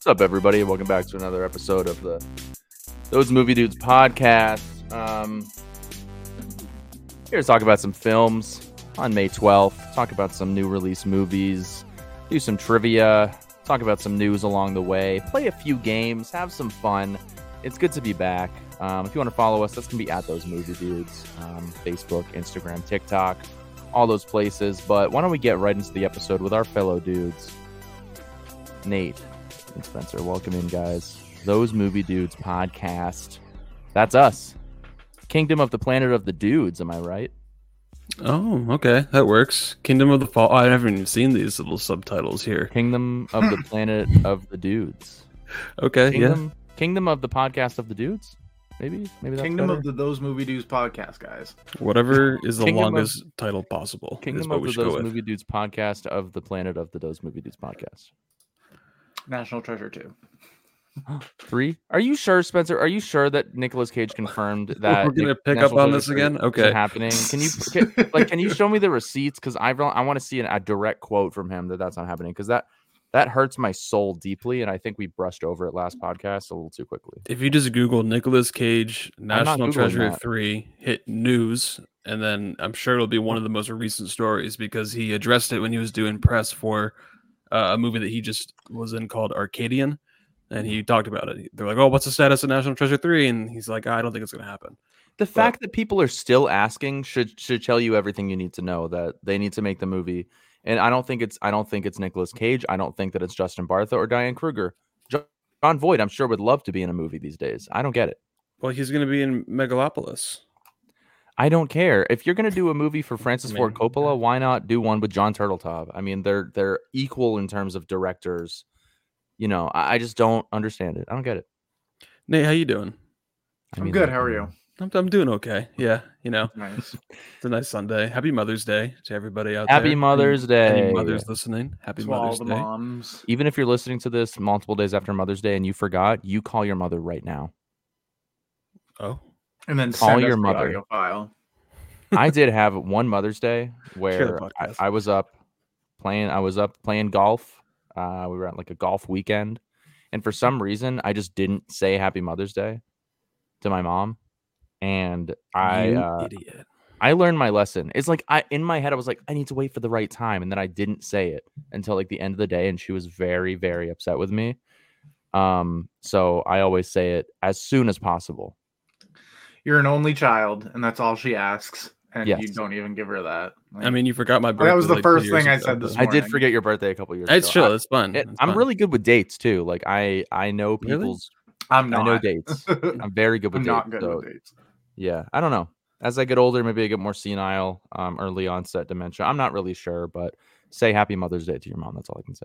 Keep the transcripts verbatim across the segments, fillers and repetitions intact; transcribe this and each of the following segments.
up, everybody? Welcome back to another episode of the Those Movie Dudes podcast. Um, here to talk about some films on May twelfth, talk about some new release movies, do some trivia, talk about some news along the way, play a few games, have some fun. It's good to be back. Um, if you want to follow us, that's going to be at Those Movie Dudes, um, Facebook, Instagram, TikTok, all those places. But why don't we get right into the episode with our fellow dudes, Nate and Spencer. Welcome in, guys. Those Movie Dudes podcast. That's us. Kingdom of the Planet of the Dudes, am I right? Oh, okay. That works. Kingdom of the Fall. Oh, I haven't even seen these little subtitles here. Kingdom of the Planet of the Dudes. Okay, Kingdom, yeah. Kingdom of the Podcast of the Dudes? Maybe? Maybe that's Kingdom better. of the Those Movie Dudes podcast, guys. Whatever is the Kingdom of- longest title possible is Kingdom what of we the should go Those with. Movie Dudes podcast of the Planet of the Those Movie Dudes podcast. National Treasure two. Three? Are you sure, Spencer? Are you sure that Nicolas Cage confirmed that We're gonna Nic- pick National up on Treasure this three again? isn't Okay. happening? Can you can, like? Can you show me the receipts? Because I I want to see an, a direct quote from him that that's not happening. Because that that hurts my soul deeply, and I think we brushed over it last podcast a little too quickly. If you just Google Nicolas Cage not National Googling Treasure that. three, hit news, and then I'm sure it'll be one of the most recent stories because he addressed it when he was doing press for uh, a movie that he just was in called Arcadian. And he talked about it. They're like, "Oh, what's the status of National Treasure three?" And he's like, "I don't think it's going to happen." The fact that people are still asking should should tell you everything you need to know that they need to make the movie. And I don't think it's I don't think it's Nicolas Cage. I don't think that it's Justin Bartha or Diane Kruger. Jo- John Voight, I'm sure, would love to be in a movie these days. I don't get it. Well, he's going to be in Megalopolis. I don't care. If you're going to do a movie for Francis I Ford mean, Coppola, why not do one with John Turteltaub? I mean, they're they're equal in terms of directors. You know, I, I just don't understand it. I don't get it. Nate, how you doing? I I'm mean, good. like, How are you? I'm, I'm doing okay. Yeah, you know, Nice. it's a nice Sunday. Happy Mother's Day to everybody out Happy there. Mother's Any- any Day. mothers listening? Happy To all Mother's the Day. moms. Even if you're listening to this multiple days after Mother's Day and you forgot, you call your mother right now. Oh, And then Call send your us the mother. audio file. I did have one Mother's Day where the I, podcast. I was up playing. I was up playing golf. Uh, we were at like a golf weekend, and for some reason, I just didn't say Happy Mother's Day to my mom, and I you uh, idiot. I learned my lesson. It's like I in my head, I was like, I need to wait for the right time, and then I didn't say it until like the end of the day, and she was very, very upset with me. Um, so I always say it as soon as possible. You're an only child, and that's all she asks. And Yes. you don't even give her that. Like, I mean, you forgot my birthday. that was the like two first years thing I ago, said but- this I did morning. forget your birthday a couple years It's ago. chill. It's fun. It, It's I'm fun. really good with dates too. Like I, I know Really? people's. I'm I not. know dates. I'm very good with I'm dates. not good so, with dates. Yeah, I don't know. As I get older, maybe I get more senile, um, early onset dementia. I'm not really sure, but say Happy Mother's Day to your mom. That's all I can say.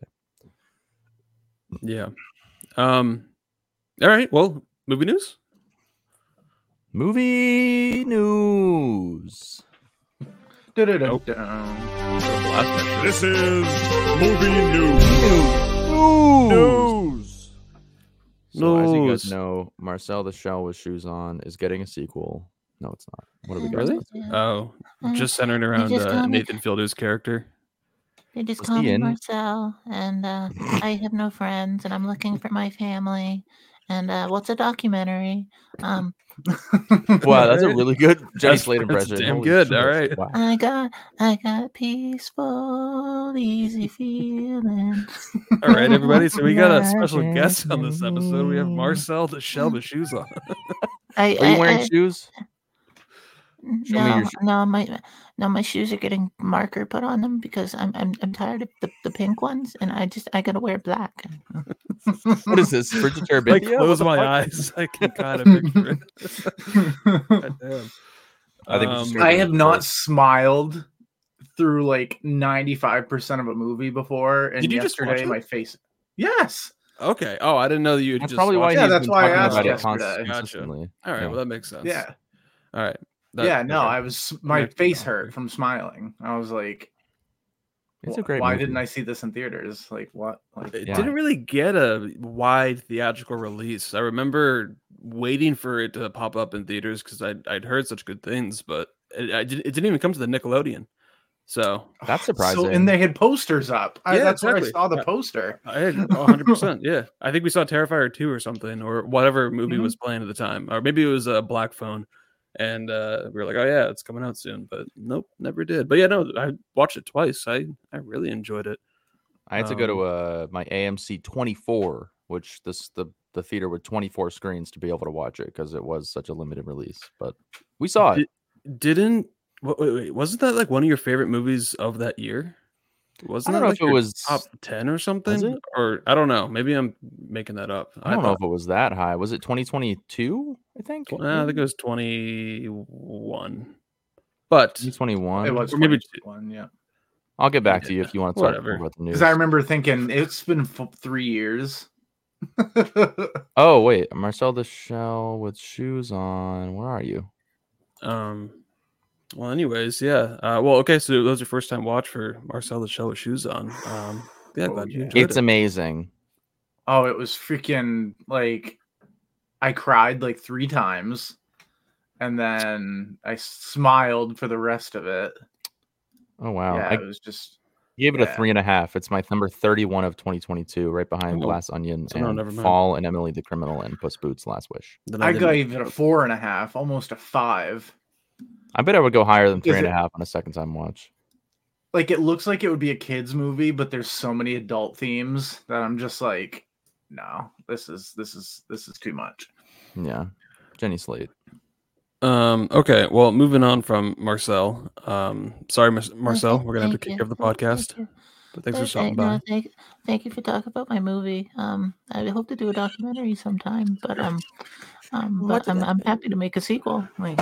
Yeah. Um. All right. Well, movie news. Movie news. Du-du-du-dum. This is movie news. News. So as you News. guys know, Marcel the Shell with Shoes On is getting a sequel. No, it's not. What do we got? Really? Oh, just centered around just uh, call me- Nathan Fielder's character. They just Was call he me in? Marcel, and uh, I have no friends, and I'm looking for my family. And uh, what's a documentary? Um, Wow, that's a Alright. really good Jenny That's- Slate that's impression. damn Holy good. shit. All right. Wow. I got, I got peaceful, easy feeling. All right, everybody. So we got a special guest on this episode. We have Marcel the Shell with Shoes On. I, Are you I- wearing I- shoes? Show me no, your shoe- no, my no, my shoes are getting marker put on them because I'm I'm I'm tired of the, the pink ones, and I just I gotta wear black. What is this? Bridget I Terabithia? close What the my fuck? eyes. I can kind of picture it. God damn. I think we Um, should I have not smiled through like ninety-five percent of a movie before, and Did you just watch yesterday it? my face. Yes. Okay. Oh, I didn't know that you had That's just probably why watched Yeah, he's it. that's been why I talking asked about it yesterday. const- Gotcha. consistently. All right. Yeah. Well, that makes sense. Yeah. All right. That- yeah. No, okay. I was. My Makes face sense. hurt from smiling. I was like, It's a "Wh- great Why movie. didn't I see this in theaters? Like what? Like It Yeah. didn't really get a wide theatrical release. I remember waiting for it to pop up in theaters because I'd, I'd heard such good things, but it, I did, it didn't even come to the Nickelodeon. So That's surprising. So, and they had posters up. I, Yeah, that's where I exactly. saw the Yeah. poster. I had one hundred percent. Yeah, I think we saw Terrifier two or something, or whatever movie Mhm. was playing at the time, or maybe it was a Black Phone, and uh, we were like, "Oh yeah, it's coming out soon," but nope, never did. But yeah, no, I watched it twice. I I really enjoyed it. I had to go to uh, my A M C twenty-four, which this the the theater with twenty-four screens to be able to watch it because it was such a limited release. But we saw it. Did, didn't wait, wait, wait, wasn't that like one of your favorite movies of that year? Wasn't I don't that know like if it your was top ten or something? it? Or I don't know. Maybe I'm making that up. I don't know thought, if it was that high. Was it twenty twenty-two? I think. tw- uh, I think it was twenty-one. But twenty twenty-one. It was Or maybe one, yeah. I'll get back to Yeah, you if you want to talk whatever. more about the news. Because I remember thinking it's been f- three years. Oh wait, Marcel the Shell with shoes on. Where are you? um well anyways, yeah. Uh well okay, so that was your first time watch for Marcel the Shell with shoes on. Um yeah, Oh, glad you yeah. enjoyed It's it. amazing. Oh, it was freaking like I cried like three times, and then I smiled for the rest of it. Oh wow. Yeah, I it was just gave it a yeah. three and a half. It's my number thirty-one of twenty twenty-two, right behind Oh, Glass Onion so no, and never mind. Fall and Emily the Criminal and Puss Boots Last Wish. Then I didn't- gave it a four and a half, almost a five. I bet I would go higher than Is three and a it- half on a second time watch. Like it looks like it would be a kids movie, but there's so many adult themes that I'm just like, no, this is this is this is too much. Yeah. Jenny Slate. Um okay, well moving on from Marcel. Um sorry Mar- Oh, Marcel, thank- we're gonna have to thank kick you. you off the Thank- podcast. Thank you. But thanks for But, stopping uh, no, by. thank, thank you for talking about my movie. Um, I hope to do a documentary sometime, but um, um, What but I'm the- I'm happy to make a sequel. Like,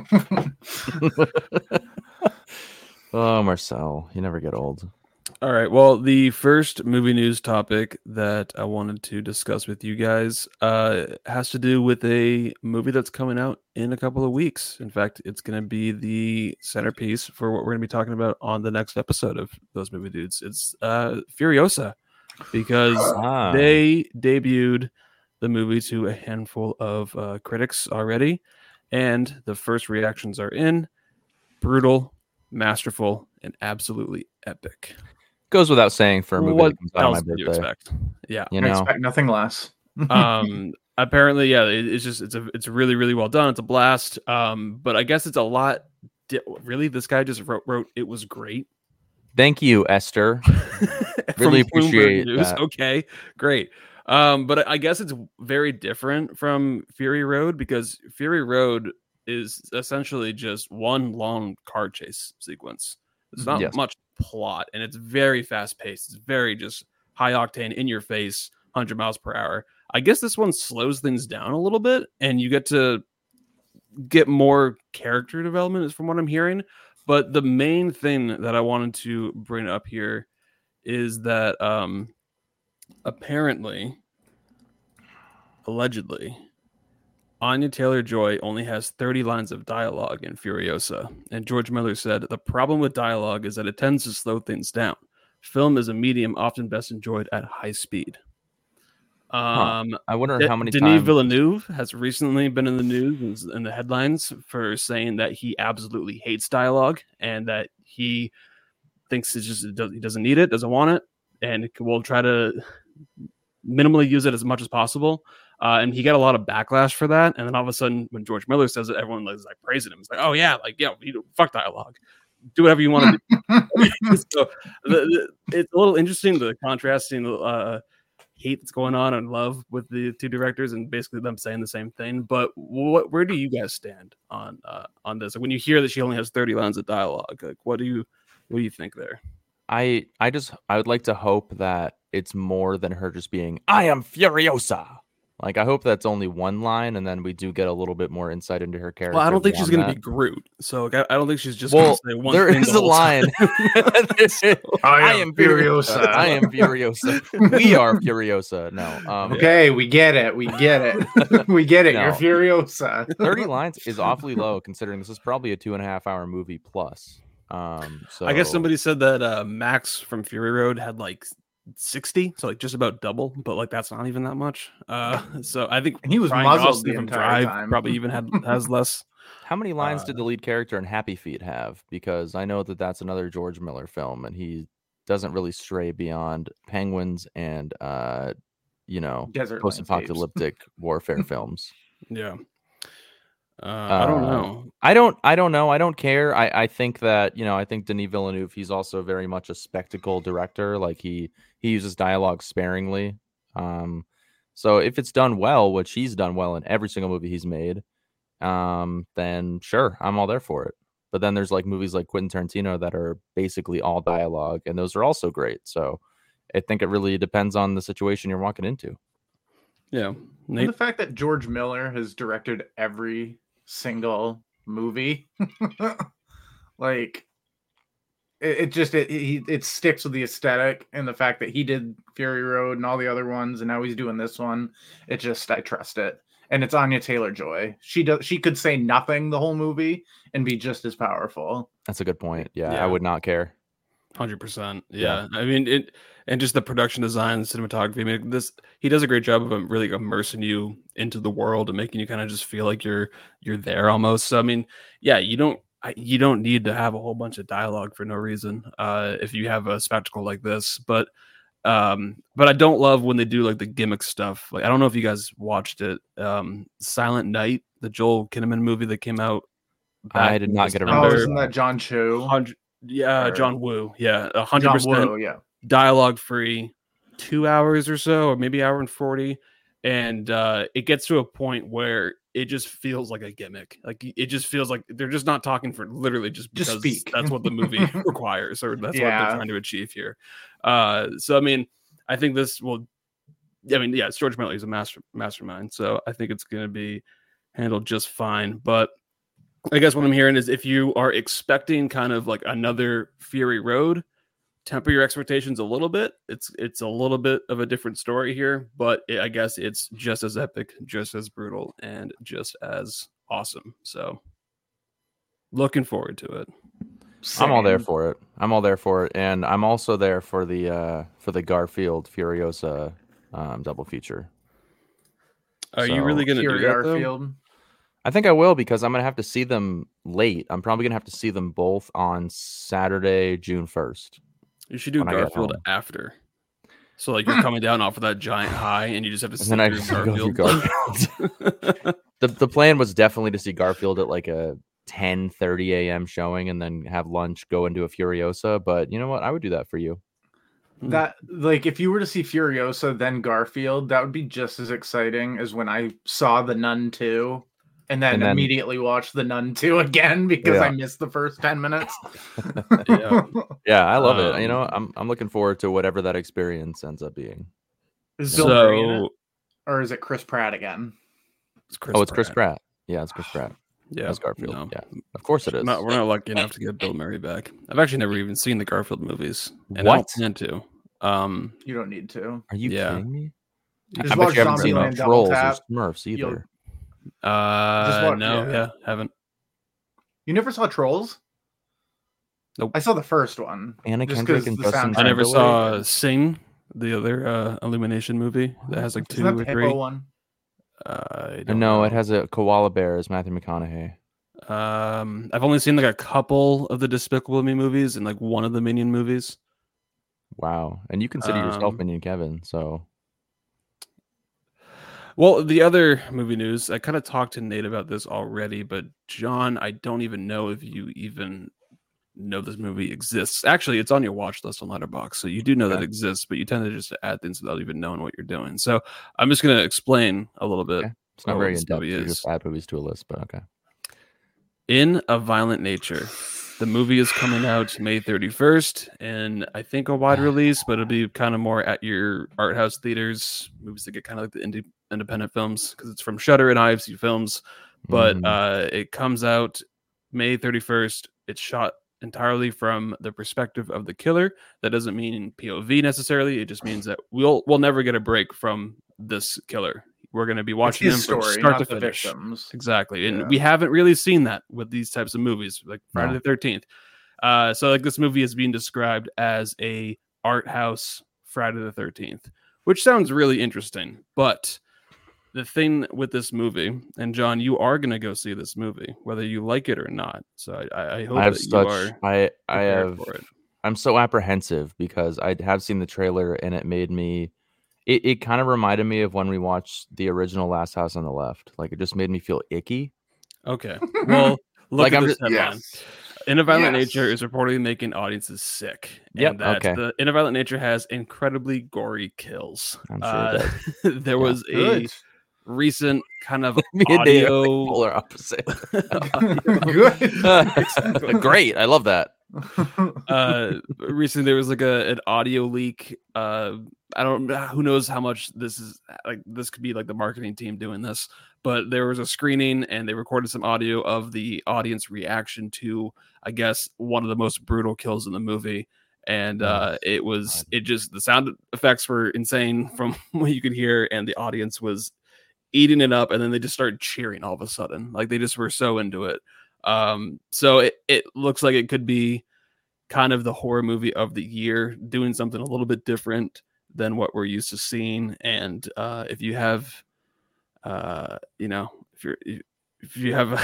Oh, Marcel. You never get old. All right. Well, the first movie news topic that I wanted to discuss with you guys uh, has to do with a movie that's coming out in a couple of weeks. In fact, it's going to be the centerpiece for what we're going to be talking about on the next episode of Those Movie Dudes. It's uh, Furiosa, because Ah. they debuted the movie to a handful of uh, critics already, and the first reactions are in. Brutal, masterful, and absolutely epic. Goes without saying for a movie What that comes out on my else do you birthday. expect? Yeah. You I know, expect nothing less. Um. apparently, yeah. It, it's just it's a it's really really well done. It's a blast. Um. But I guess it's a lot. Di- really, this guy just wrote, wrote it was great. thank you, Esther. From Really Bloomberg appreciate News. that. Okay, great. Um, but I guess it's very different from Fury Road, because Fury Road is essentially just one long car chase sequence. It's not Yes. much plot, and it's very fast paced. It's very just high octane, in your face, one hundred miles per hour. I guess this one slows things down a little bit, and you get to get more character development, is from what I'm hearing. But the main thing that I wanted to bring up here is that um, apparently, allegedly, Anya Taylor-Joy only has thirty lines of dialogue in Furiosa. And George Miller said, the problem with dialogue is that it tends to slow things down. Film is a medium often best enjoyed at high speed. Um, I wonder De- how many Denis times. Villeneuve has recently been in the news and in the headlines for saying that he absolutely hates dialogue and that he thinks it's just it does, he doesn't need it, doesn't want it, and will try to minimally use it as much as possible. Uh, and he got a lot of backlash for that. And then all of a sudden, when George Miller says it, everyone is like praising him. It's like, oh yeah, like yeah, you know, fuck dialogue, do whatever you want to do. So the, the, it's a little interesting, the contrasting uh, hate that's going on and love with the two directors, and basically them saying the same thing. But what, where do you guys stand on uh, on this? Like, when you hear that she only has thirty lines of dialogue, like what do you what do you think there? I I just I would like to hope that it's more than her just being I am Furiosa. Like, I hope that's only one line, and then we do get a little bit more insight into her character. Well, I don't think she's beyond going to that. be Groot, so like, I, I don't think she's just Well, going to say one there thing is the a whole line. time. I am Furiosa. I am Furiosa. We are Furiosa. No. Um, Okay, we get it. We get it. we get it. No. You're Furiosa. thirty lines is awfully low considering this is probably a two and a half hour movie plus. Um, so I guess somebody said that uh, Max from Fury Road had like sixty, so like just about double, but like that's not even that much. Uh, so I think And he was Ryan muzzled Gosling the from entire Drive time. probably even had has less. How many lines Uh, did the lead character in Happy Feet have? Because I know that that's another George Miller film, and he doesn't really stray beyond penguins and, uh, you know, Desert post-apocalyptic warfare films. Yeah. Uh, I don't Uh, know. I don't. I don't know. I don't care. I, I think that you know. I think Denis Villeneuve. He's also very much a spectacle director. Like he he uses dialogue sparingly. Um, so if it's done well, which he's done well in every single movie he's made, um, then sure, I'm all there for it. But then there's like movies like Quentin Tarantino that are basically all dialogue, and those are also great. So I think it really depends on the situation you're walking into. Yeah. And Nate? the fact that George Miller has directed every single movie, like it, it just it, it it sticks with the aesthetic and the fact that he did Fury Road and all the other ones, and now he's doing this one. It just I trust it, and it's Anya Taylor-Joy. She does she could say nothing the whole movie and be just as powerful. That's a good point. Yeah, Yeah. I would not care. one hundred percent. Yeah. I mean, it, and just the production design, the cinematography. I mean, this he does a great job of um, really immersing you into the world and making you kind of just feel like you're you're there almost. So I mean, yeah, you don't I, you don't need to have a whole bunch of dialogue for no reason uh, if you have a spectacle like this. But um, but I don't love when they do like the gimmick stuff. Like I don't know if you guys watched it, um, Silent Night, the Joel Kinnaman movie that came out. I back did in not get Oh, around to December. isn't that John Cho? Hundred- Yeah, Or- John Woo. Yeah, a hundred John percent Woo, yeah. dialogue free, two hours or so, or maybe hour and forty, and uh, it gets to a point where it just feels like a gimmick. Like it just feels like they're just not talking for literally just because Just speak. that's what the movie requires, or that's what Yeah. they're trying to achieve here. Uh, so I mean, I think this will. I mean, yeah, it's George Miller. He's a master mastermind, so I think it's going to be handled just fine. But I guess what I'm hearing is if you are expecting kind of like another Fury Road, temper your expectations a little bit. It's it's a little bit of a different story here, but it, I guess it's just as epic, just as brutal, and just as awesome. So looking forward to it. I'm all there Same. for it. I'm all there for it, and I'm also there for the uh, for the Garfield Furiosa um, double feature. Are you So- really going to do Fury that, though? Garfield. I think I will because I'm gonna have to see them late. I'm probably gonna have to see them both on Saturday, June first. You should do when I get Garfield home. after. So like you're coming down off of that giant high, and you just have to And sit then I through just go through Garfield. Garfield. the The plan was definitely to see Garfield at like a ten thirty a.m. showing, and then have lunch, go into a Furiosa. But you know what? I would do that for you. That like if you were to see Furiosa then Garfield, that would be just as exciting as when I saw The Nun two and then, And then- immediately watched The Nun two again because Yeah. I missed the first ten minutes. Yeah. Yeah, I love it. You know, Um, I'm I'm looking forward to whatever that experience ends up being. Is Bill Murray in it? So Or is it Chris Pratt again? it's Chris oh, it's Chris Pratt. Yeah, it's Chris Pratt. Yeah, As Garfield. no. Yeah, of course it is. Not, we're not lucky enough to get Bill Murray back. I've actually never even seen the Garfield movies. And I What? don't plan to. Um, You don't need to. Are you Yeah. kidding me? Just I watch bet you haven't seen Zombieland uh, Double Trolls or Tap. Smurfs You'll- either. uh, watch- no, yeah. yeah, haven't. You never saw Trolls? Nope. I saw the first one. Anna just Kendrick 'cause and the Justin soundtrack- I never Timberlake? saw Sing, the other uh, Illumination movie that has like two Isn't or that the three. Hippo one? Uh, I Uh, don't no, know. it has a koala bear as Matthew McConaughey. Um, I've only seen like a couple of the Despicable Me movies and like one of the Minion movies. Wow. And you consider yourself Um, Minion Kevin, so Well, the other movie news, I kind of talked to Nate about this already, but John, I don't even know if you even know this movie exists. Actually, it's on your watch list on Letterboxd, so you do know that Okay. it exists, but you tend to just add things without even knowing what you're doing. So I'm just going to explain a little bit. Okay. it's not Oh, very this in depth. movie You is. just add movies to a list, but okay. In a Violent Nature. The movie is coming out May thirty-first, and I think a wide release, but it'll be kind of more at your art house theaters, movies that get kind of like the indie, independent films, because it's from Shudder and I F C Films. But Mhm. uh, it comes out May thirty-first. It's shot entirely from the perspective of the killer. That doesn't mean P O V necessarily. It just means that we'll we'll never get a break from this killer. We're going to be It's watching him his from story, start not to the finish. victims. Exactly. And Yeah. we haven't really seen that with these types of movies, like Friday No. the thirteenth. Uh, so like this movie is being described as a art house Friday the thirteenth, which sounds really interesting. But the thing with this movie, and John, you are going to go see this movie, whether you like it or not. So I, I hope I have that such, you are I, I prepared have, for it. I'm so apprehensive because I have seen the trailer and it made me, it, it kind of reminded me of when we watched the original Last House on the Left. Like it just made me feel icky. Okay. Well, look Like, at I'm this just- headline. Yes. In a Violent Yes. Nature is reportedly making audiences sick. Yep, And that okay. the In a Violent Nature has incredibly gory kills. I'm sure it Uh, does. there Yeah. was a Good. recent kind of Me and Nate are like audio. polar opposite. Good. Great. I love that. uh recently there was like a an audio leak. uh I don't who knows how much this is like this could be like the marketing team doing this, but there was a screening and they recorded some audio of the audience reaction to, I guess, one of the most brutal kills in the movie. And uh Nice. it was God. it just the sound effects were insane from what you could hear, and the audience was eating it up, and then they just started cheering all of a sudden, like they just were so into it. Um, so it, it looks like it could be kind of the horror movie of the year, doing something a little bit different than what we're used to seeing. And uh, if you have, uh, you know, if you're if you have,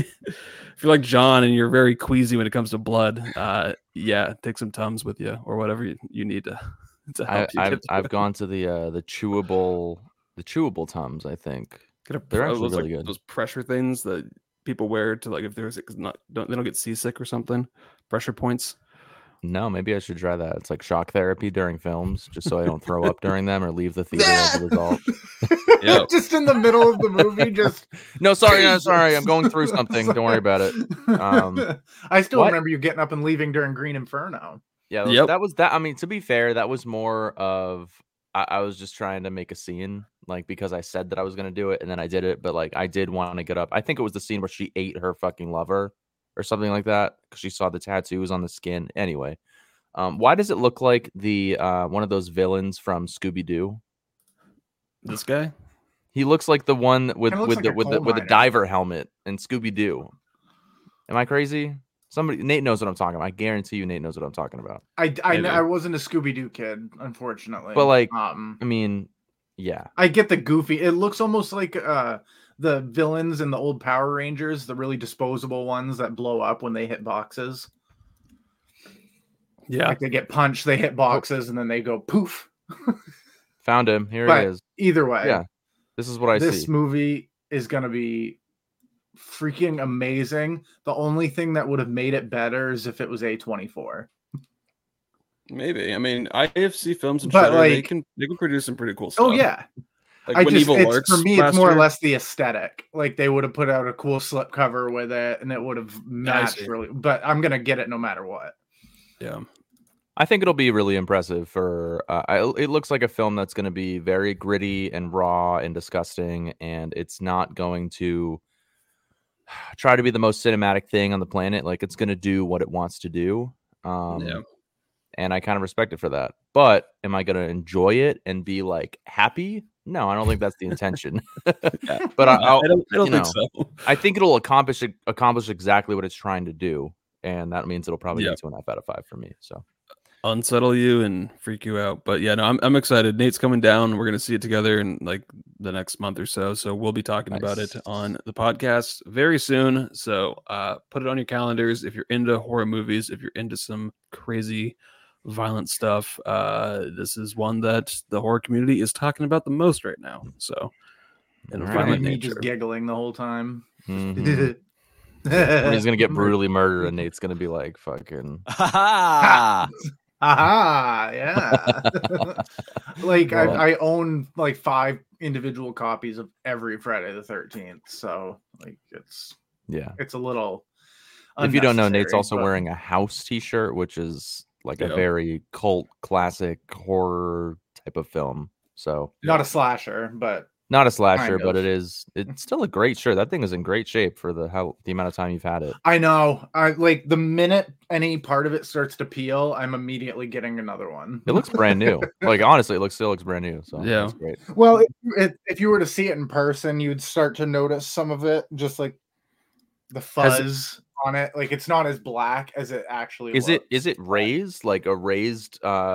if you're like John and you're very queasy when it comes to blood, uh, yeah, take some Tums with you or whatever you, you need to to I, help you. I've get through I've it. gone to the uh, the chewable the chewable Tums. I think Get a, they're uh, actually those, really like, good. Those pressure things that people wear to like if there's not don't they don't get seasick or something. Pressure points. No, maybe I should try that. It's like shock therapy during films, just so I don't throw up during them or leave the theater as a result. Yep. Just in the middle of the movie, just No, sorry, no, sorry. I'm going through something. Don't worry about it. Um, I still what? remember you getting up and leaving during Green Inferno. Yeah, that was, Yep. that was that. I mean, to be fair, that was more of I, I was just trying to make a scene, like because I said that I was gonna do it, and then I did it. But like, I did want to get up. I think it was the scene where she ate her fucking lover or something like that because she saw the tattoos on the skin. Anyway, um, why does it look like the uh, one of those villains from Scooby Doo? This guy. He looks like the one with Kinda looks with like the a with the coal with the miner. diver helmet in Scooby Doo. Am I crazy? Somebody Nate knows what I'm talking about. I guarantee you Nate knows what I'm talking about. I, I, Maybe. I wasn't a Scooby Doo kid, unfortunately. But, like, um, I mean, yeah. I get the goofy. It looks almost like uh the villains in the old Power Rangers, the really disposable ones that blow up when they hit boxes. Yeah. Like they get punched, they hit boxes, and then they go poof. Found him. Here But it is. either way, Yeah. This is what I this see. movie is gonna be freaking amazing. The only thing that would have made it better is if it was A twenty-four. Maybe. I mean, I F C Films and But, Shudder, they like- can they can produce some pretty cool stuff. Oh yeah. Like I when just Evil it's, Lurks for me, it's last more year. or less the aesthetic. Like they would have put out a cool slipcover with it, and it would have matched see. really. But I'm gonna get it no matter what. Yeah. I think it'll be really impressive for uh, I, it looks like a film that's going to be very gritty and raw and disgusting, and it's not going to try to be the most cinematic thing on the planet. Like it's going to do what it wants to do. Um, Yeah. And I kind of respect it for that. But am I going to enjoy it and be like happy? No, I don't think that's the intention. Yeah. But I, I'll, I don't, I don't you think so. I think it'll accomplish accomplish exactly what it's trying to do, and that means it'll probably Yeah. get to an F out of five for me. So Unsettle you and freak you out. But yeah, no, I'm I'm excited. Nate's coming down. We're gonna see it together in like the next month or so. So we'll be talking about it Nice. on the podcast very soon. So uh put it on your calendars if you're into horror movies, if you're into some crazy violent stuff. Uh this is one that the horror community is talking about the most right now. So in a All It's gonna right. violent be me nature. just giggling the whole time. mhm. When he's gonna get brutally murdered, and Nate's gonna be like, "Fucking." Ha Aha, yeah. Like Well- I, I own like five individual copies of every Friday the thirteenth, so like it's Yeah. it's a little. If you don't know, Nate's unnecessary, also but- wearing a House T-shirt, which is like a Yep. very cult classic horror type of film. So not a slasher, but not a slasher, Kind but of. it is. It's still a great shirt. That thing is in great shape for the how the amount of time you've had it. I know. I like the minute any part of it starts to peel, I'm immediately getting another one. It looks brand new. Like honestly, it looks still looks brand new. So Yeah. that's great. Well, if, if, if you were to see it in person, you'd start to notice some of it, just like the Has it- fuzz on it. Like it's not as black as it actually Is it looks. is it raised like a raised uh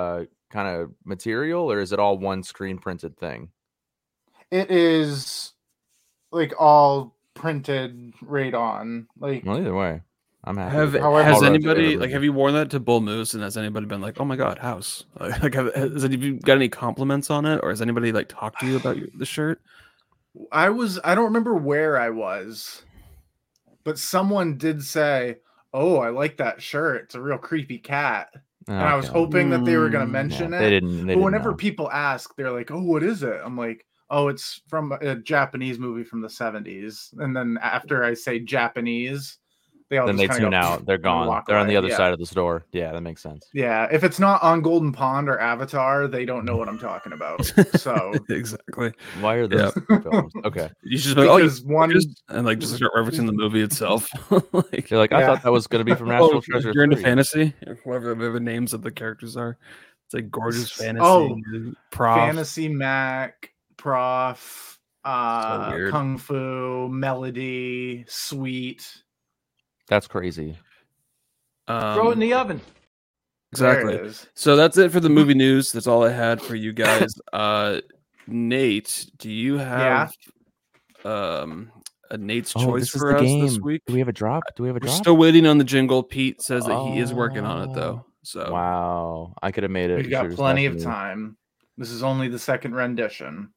kind of material, or is it all one screen printed thing? It is like all printed right on. Like Well, either way, I'm happy. Have with it. However- has Although it's anybody favorite like movie. have you worn that to Bull Moose, and has anybody been like, oh my god, house? Like, like have, has anybody got any compliments on it, or has anybody like talked to you about your, the shirt? I was I don't remember where I was, but someone did say, "Oh, I like that shirt. It's a real creepy cat." And I was Okay. hoping that they were going to Mm, mention Yeah, it. they didn't. They But didn't whenever know. people ask, they're like, "Oh, what is it?" I'm like, "Oh, it's from a Japanese movie from the seventies." And then after I say Japanese, they all Then just they kinda tune go, out. They're and gone. walk They're on the away. other Yeah. side of the store. Yeah, that makes sense. Yeah, if it's not on Golden Pond or Avatar, they don't know what I'm talking about. So exactly. Why are those films? Okay. You just be like, oh, you because one just and like just start referencing the movie itself. Like, You're like, I Yeah. thought that was going to be from oh, National if Treasure you're into three. fantasy, or whatever the names of the characters are. It's like gorgeous fantasy. Oh, prof. Fantasy Mac, Prof, uh, weird. Kung Fu, Melody, Sweet. That's crazy. Um, Throw it in the oven. exactly. There it is. So that's it for the movie news. That's all I had for you guys. Uh, Nate, do you have um a Nate's Oh, choice this is for the us game. this week? Do we have a drop? Do we have a We're drop? still waiting on the jingle. Pete says that he is working on it Oh. though. So Wow. I could have made it. We've You got should've just plenty asked of me. time. This is only the second rendition.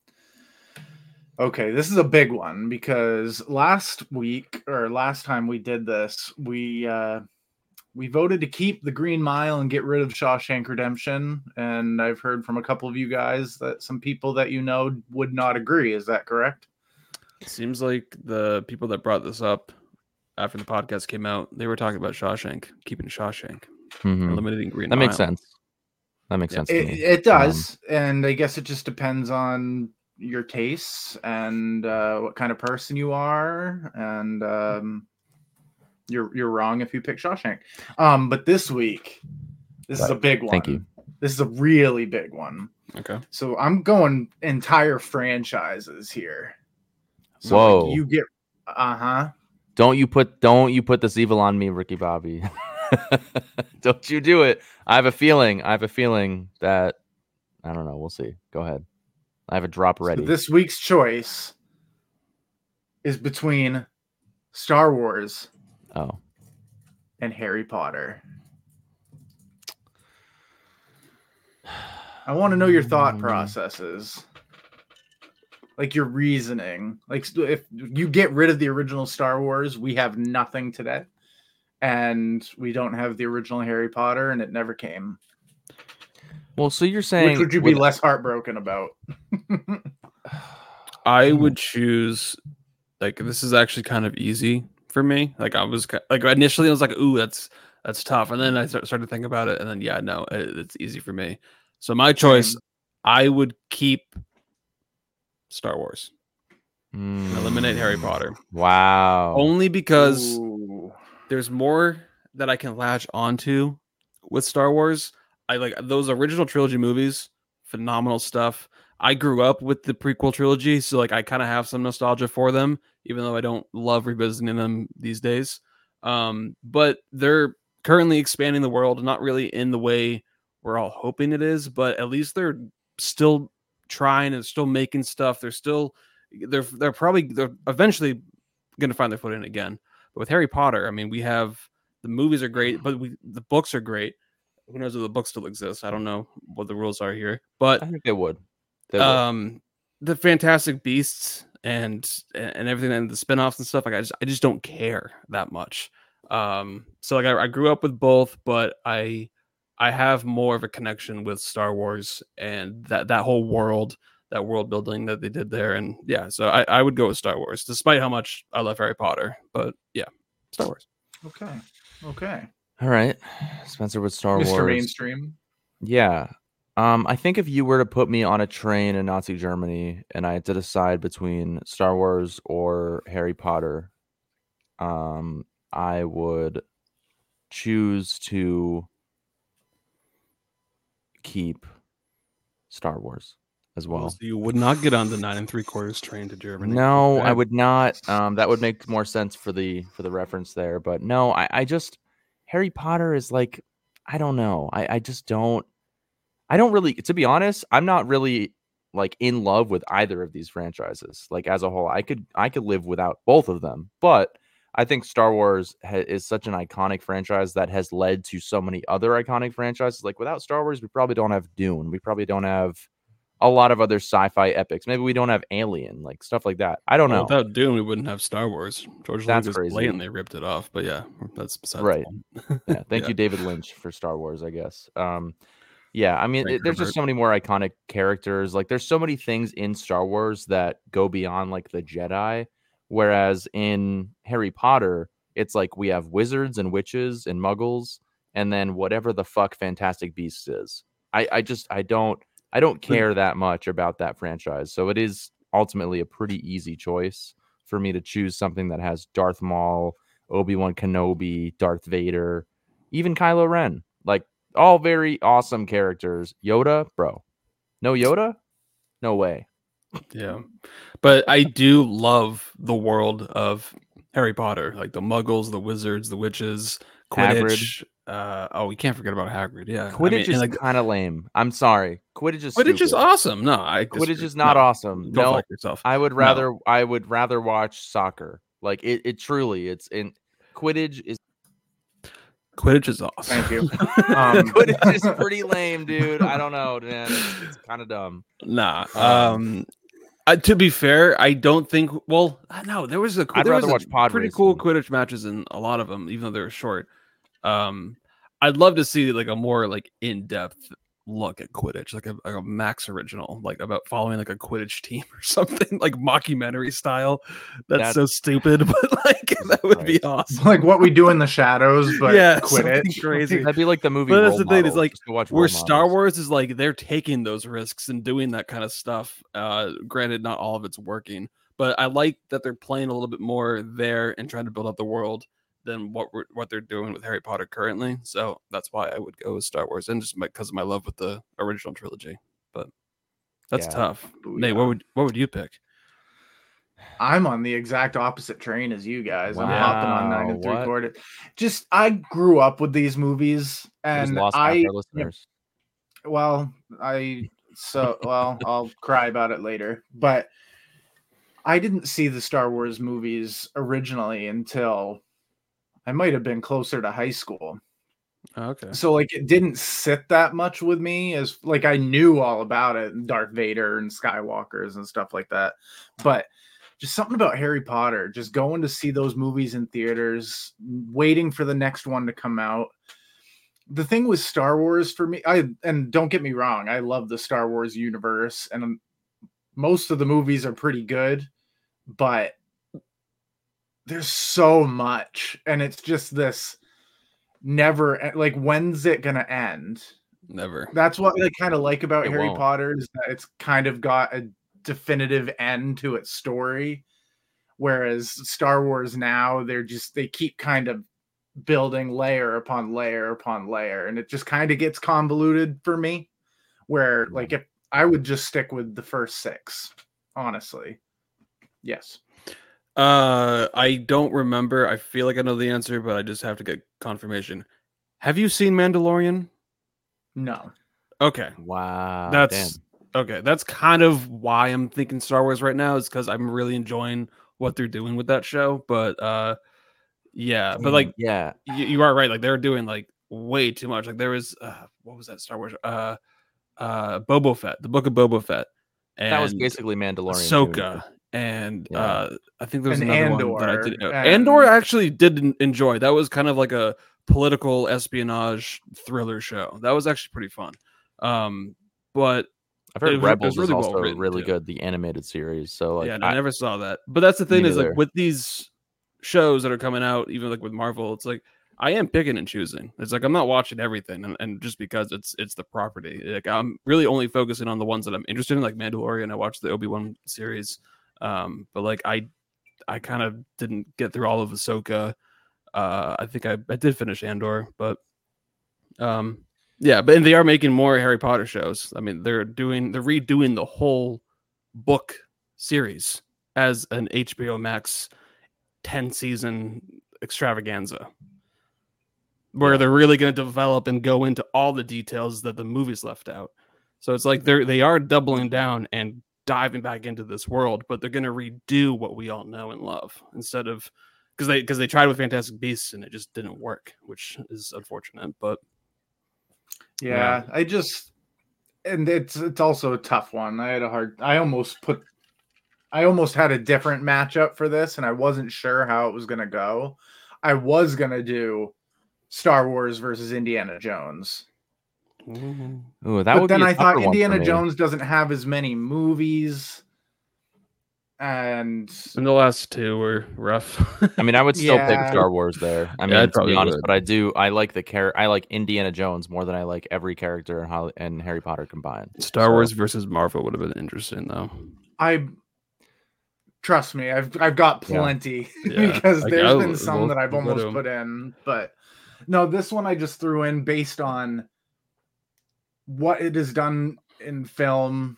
Okay, this is a big one because last week or last time we did this, we uh we voted to keep the Green Mile and get rid of Shawshank Redemption, and I've heard from a couple of you guys that some people that you know would not agree. Is that correct? it seems like the people that brought this up after the podcast came out, they were talking about Shawshank, keeping Shawshank, Mhm. eliminating Green That makes Mile. sense. That makes Yeah. sense to It, me. it does, and I guess it just depends on your tastes and uh, what kind of person you are, and um, you're you're wrong if you pick Shawshank. Um, but this week, this is a big one. Thank you. This is a really big one. Okay. So I'm going entire franchises here. So Whoa. like, you get uh huh. Don't you put don't you put this evil on me, Ricky Bobby. Don't you do it. I have a feeling. I have a feeling that I don't know. We'll see. Go ahead. I have a drop So ready. this week's choice is between Star Wars Oh. and Harry Potter. I want to know your thought processes. Like your reasoning. Like st- if you get rid of the original Star Wars, we have nothing today. And we don't have the original Harry Potter, and it never came. Well, so you're saying Which would you be with- less heartbroken about? I Hmm. would choose like this is actually kind of easy for me. Like I was ki- like initially I was like, ooh, that's that's tough, and then I start, started to think about it, and then yeah, no, it, it's easy for me. So my choice, Same. I would keep Star Wars Mm. and eliminate Harry Potter, Wow. only because Ooh. there's more that I can latch onto with Star Wars. I like those original trilogy movies, phenomenal stuff. I grew up with the prequel trilogy, so like I kind of have some nostalgia for them, even though I don't love revisiting them these days. Um, but they're currently expanding the world, not really in the way we're all hoping it is, but at least they're still trying and still making stuff. They're still they're they're probably they're eventually going to find their foot in again. But with Harry Potter, I mean, we have the movies are great, but we the books are great. Who knows if the book still exists? I don't know what the rules are here, but I think they would. They would. um, the Fantastic Beasts and and everything and the spinoffs and stuff. Like I just I just don't care that much. Um, so like I, I grew up with both, but I I have more of a connection with Star Wars and that that whole world, that world building that they did there. And yeah, so I, I would go with Star Wars, despite how much I love Harry Potter. But yeah, Star Wars. Okay. Okay. All right. Spencer with Star Mister Wars. Mainstream. Yeah. Um, I think if you were to put me on a train in Nazi Germany and I had to decide between Star Wars or Harry Potter, um, I would choose to keep Star Wars as well. So you would not get on the nine and three quarters train to Germany. No, I Bad. would not. Um, that would make more sense for the for the reference there. But no, I, I just Harry Potter is like I don't know. I, I just don't. I don't really, to be honest, I'm not really like in love with either of these franchises. Like as a whole, I could I could live without both of them, but I think Star Wars ha- is such an iconic franchise that has led to so many other iconic franchises. Like without Star Wars, we probably don't have Dune. We probably don't have a lot of other sci-fi epics. Maybe we don't have Alien, like stuff like that. I don't Well, know. without Dune, we wouldn't have Star Wars. George That's Lucas crazy. blatantly ripped it off, but yeah, that's beside Right. the point. Yeah, thank Yeah. you, David Lynch, for Star Wars, I guess. Um, yeah, I mean, Frank it- there's Herbert. just so many more iconic characters. Like, there's so many things in Star Wars that go beyond like the Jedi, whereas in Harry Potter, it's like we have wizards and witches and muggles, and then whatever the fuck Fantastic Beasts is. I, I just, I don't, I don't care that much about that franchise. So it is ultimately a pretty easy choice for me to choose something that has Darth Maul, Obi-Wan Kenobi, Darth Vader, even Kylo Ren. Like, all very awesome characters. Yoda, bro. No Yoda? No way. Yeah, but I do love the world of Harry Potter, like the Muggles, the wizards, the witches, Quidditch. Uh, oh, we can't forget about Hagrid. Yeah, Quidditch I mean, is and, like kind of lame. I'm sorry. Quidditch is Quidditch is stupid. awesome. No, I Quidditch disagree. is not No, awesome. Go No, fuck yourself. I would No. rather I would rather watch soccer. Like it, it truly it's in Quidditch is Quidditch is awesome. Thank you. Um, Quidditch is pretty lame, dude. I don't know, man. It's, it's kind of dumb. Nah. Um, Um, uh, to be fair, I don't think. Well, no, there was a I'd there was rather a watch pod pretty cool racing. Quidditch matches in a lot of them, even though they were short. Um, I'd love to see like a more like in depth look at Quidditch, like a, like a Max original, like about following like a Quidditch team or something, like mockumentary style. That's, That's- so stupid, but like that would be Christ. awesome. like what we do in the shadows, but Yeah, Quidditch. something crazy. That'd be like the movie. But that's Role the thing, is, Models, like, just to watch Where role Star models. Wars is like they're taking those risks and doing that kind of stuff. Uh, granted, not all of it's working, but I like that they're playing a little bit more there and trying to build out the world than what we're, what they're doing with Harry Potter currently. So that's why I would go with Star Wars, and just because of my love with the original trilogy. But that's Yeah. tough. Ooh, Nate, yeah. what would what would you pick? I'm on the exact opposite train as you guys. I'm Wow, hopping on nine and three what? quarter. Just I grew up with these movies, We just and lost half I our listeners. well, I so well, I'll cry about it later. But I didn't see the Star Wars movies originally until I might have been closer to high school. Oh, okay. So like it didn't sit that much with me, as like I knew all about it, and Darth Vader and Skywalkers and stuff like that. But just something about Harry Potter, just going to see those movies in theaters, waiting for the next one to come out. The thing with Star Wars for me, I and don't get me wrong, I love the Star Wars universe, and most of the movies are pretty good, but there's so much, and it's just this never like when's it gonna end? Never. That's what I kind of like about It Harry won't. Potter, is that it's kind of got a definitive end to its story, whereas Star Wars now, they're just they keep kind of building layer upon layer upon layer, and it just kind of gets convoluted for me, where like if I would just stick with the first six, honestly. Yes. Uh, I don't remember. I feel like I know the answer, but I just have to get confirmation. Have you seen Mandalorian? No. Okay, Wow, that's damn. okay. That's kind of why I'm thinking Star Wars right now, is because I'm really enjoying what they're doing with that show. But uh, yeah, but like yeah, you, you are right. Like they're doing like way too much. Like there was uh, what was that Star Wars? Uh, uh, Boba Fett, the Book of Boba Fett, and that was basically Mandalorian. too. Ahsoka. And Yeah. uh, I think there was And another one that I Andor, did. Uh, and- Andor I actually did en- enjoy. That was kind of like a political espionage thriller show. That was actually pretty fun. Um, but I've heard it was- it Rebels was is really well also written, really too. good, the animated series. So like, yeah, and I, I- never saw that. But that's the thing, Me is like neither. with these shows that are coming out, even like with Marvel, it's like I am picking and choosing. It's like I'm not watching everything, and, and just because it's it's the property, like I'm really only focusing on the ones that I'm interested in, like Mandalorian. I watched the Obi-Wan series, um, but like I I kind of didn't get through all of Ahsoka. Uh, I think I, I did finish Andor, but um, yeah, but and they are making more Harry Potter shows. I mean, they're doing they're redoing the whole book series as an H B O Max ten season extravaganza, where Yeah. they're really going to develop and go into all the details that the movies left out. So it's like they're they are doubling down and diving back into this world, but they're going to redo what we all know and love instead of because they because they tried with Fantastic Beasts and it just didn't work, which is unfortunate. But Yeah, yeah. I just and it's it's also a tough one. I had a hard. I almost put. I almost had a different matchup for this, and I wasn't sure how it was going to go. I was going to do Star Wars versus Indiana Jones. Ooh, that but would then be a I tougher thought one for Indiana me. Jones doesn't have as many movies. And And the last two were rough. I mean, I would still Yeah. pick Star Wars there. I Yeah, mean, I to be probably honest, would. but I do. I like the char- I like Indiana Jones more than I like every character in Holly- and Harry Potter combined. Star So- Wars versus Marvel would have been interesting, though. I trust me, I've I've got Yeah. plenty Yeah, because like, there's I'll- been some we'll- that I've we'll go almost to 'em. put in, but no, this one I just threw in based on what it has done in film,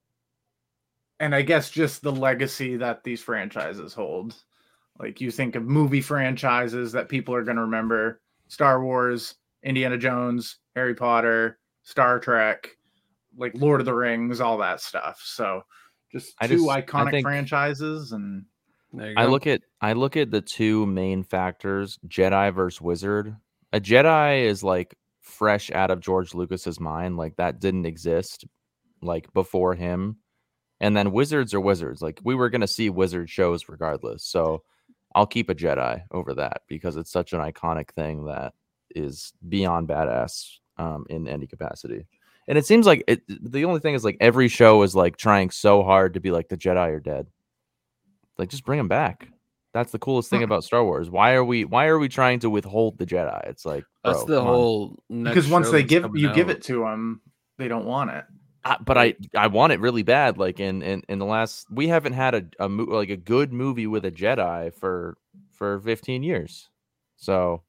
and I guess just the legacy that these franchises hold. Like you think of movie franchises that people are going to remember: Star Wars, Indiana Jones, Harry Potter, Star Trek, like Lord of the Rings, all that stuff. So just I two just- I iconic think- franchises, and There you I go. look at I look at the two main factors: Jedi versus Wizard. A Jedi is like fresh out of George Lucas's mind, like that didn't exist like before him. And then wizards are wizards. Like we were gonna see wizard shows regardless. So I'll keep a Jedi over that because it's such an iconic thing that is beyond badass um, in any capacity. And it seems like it. The only thing is like every show is like trying so hard to be like the Jedi are dead. Like just bring them back. That's the coolest thing Huh. about Star Wars. Why are we why are we trying to withhold the Jedi? It's like bro, That's the come on. whole next because once show they that's give coming you give out. it to them, they don't want it. Uh, but I I want it really bad. Like in in, in the last we haven't had a, a mo- like a good movie with a Jedi for for fifteen years. So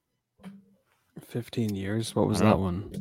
fifteen years. What was I don't that know. one?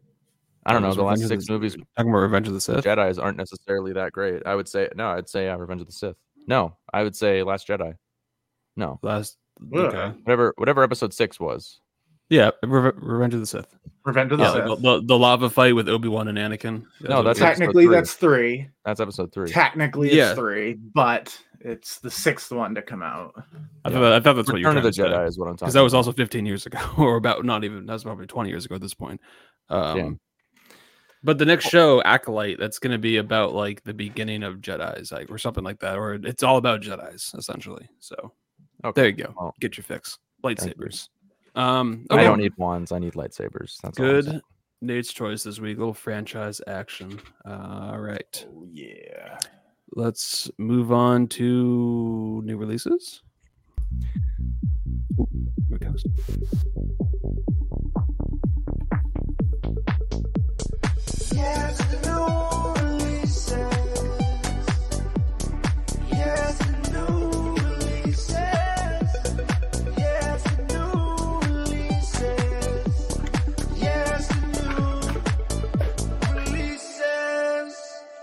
I don't That know. was The last Revenge of six the- movies Talking about Revenge of the the Sith. Jedis aren't necessarily that great. I would say no. I'd say yeah, Revenge of the Sith. No, I would say Last Jedi. No, Last. Ugh. Okay. whatever whatever episode six was. Yeah, Reve- Revenge of the Sith. Revenge of the Yeah, Sith. like the, the lava fight with Obi-Wan and Anakin. No, that's what- episode Technically, three. that's three. That's episode three. Technically, Yeah. it's three, but it's the sixth one to come out. I thought, I thought that's what you were Return trying of the to say. Jedi is what I'm talking. Because that was about. also fifteen years ago, or about not even. That's probably twenty years ago at this point. Um, Damn. But the next show, Acolyte, that's going to be about like the beginning of Jedi's, like or something like that, or it's all about Jedi's essentially. So Okay. there you go. Well, Get your fix. thank you. Lightsabers. Um, I okay. don't need wands. I need lightsabers. That's all I'm saying. Good. Nate's choice this week. Little franchise action. Uh, all right. Oh, yeah. Let's move on to new releases. Ooh, here it goes. Yes, the new releases. Yes, the new releases. Yes, the new releases. Yes, the new releases.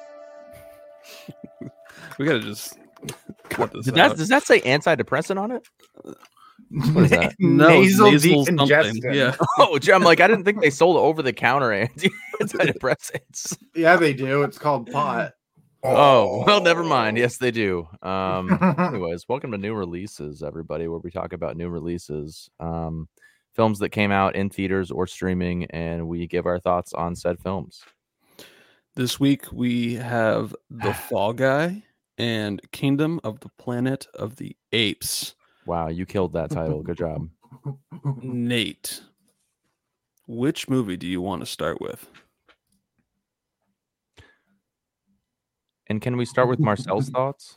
We gotta just cut this Did that, out. does that say antidepressant on it? What is that? No, it's nasal, nasal something. decongestant. Yeah. Oh, I'm like, I didn't think they sold over the counter anti- antidepressants. Yeah, they do. It's called pot. Oh, well, never mind. Yes, they do. Um, anyways, welcome to new releases, everybody, where we talk about new releases, um, films that came out in theaters or streaming, and we give our thoughts on said films. This week we have The Fall Guy and Kingdom of the Planet of the Apes. Wow, you killed that title. Good job. Nate, which movie do you want to start with? And can we start with Marcel's thoughts?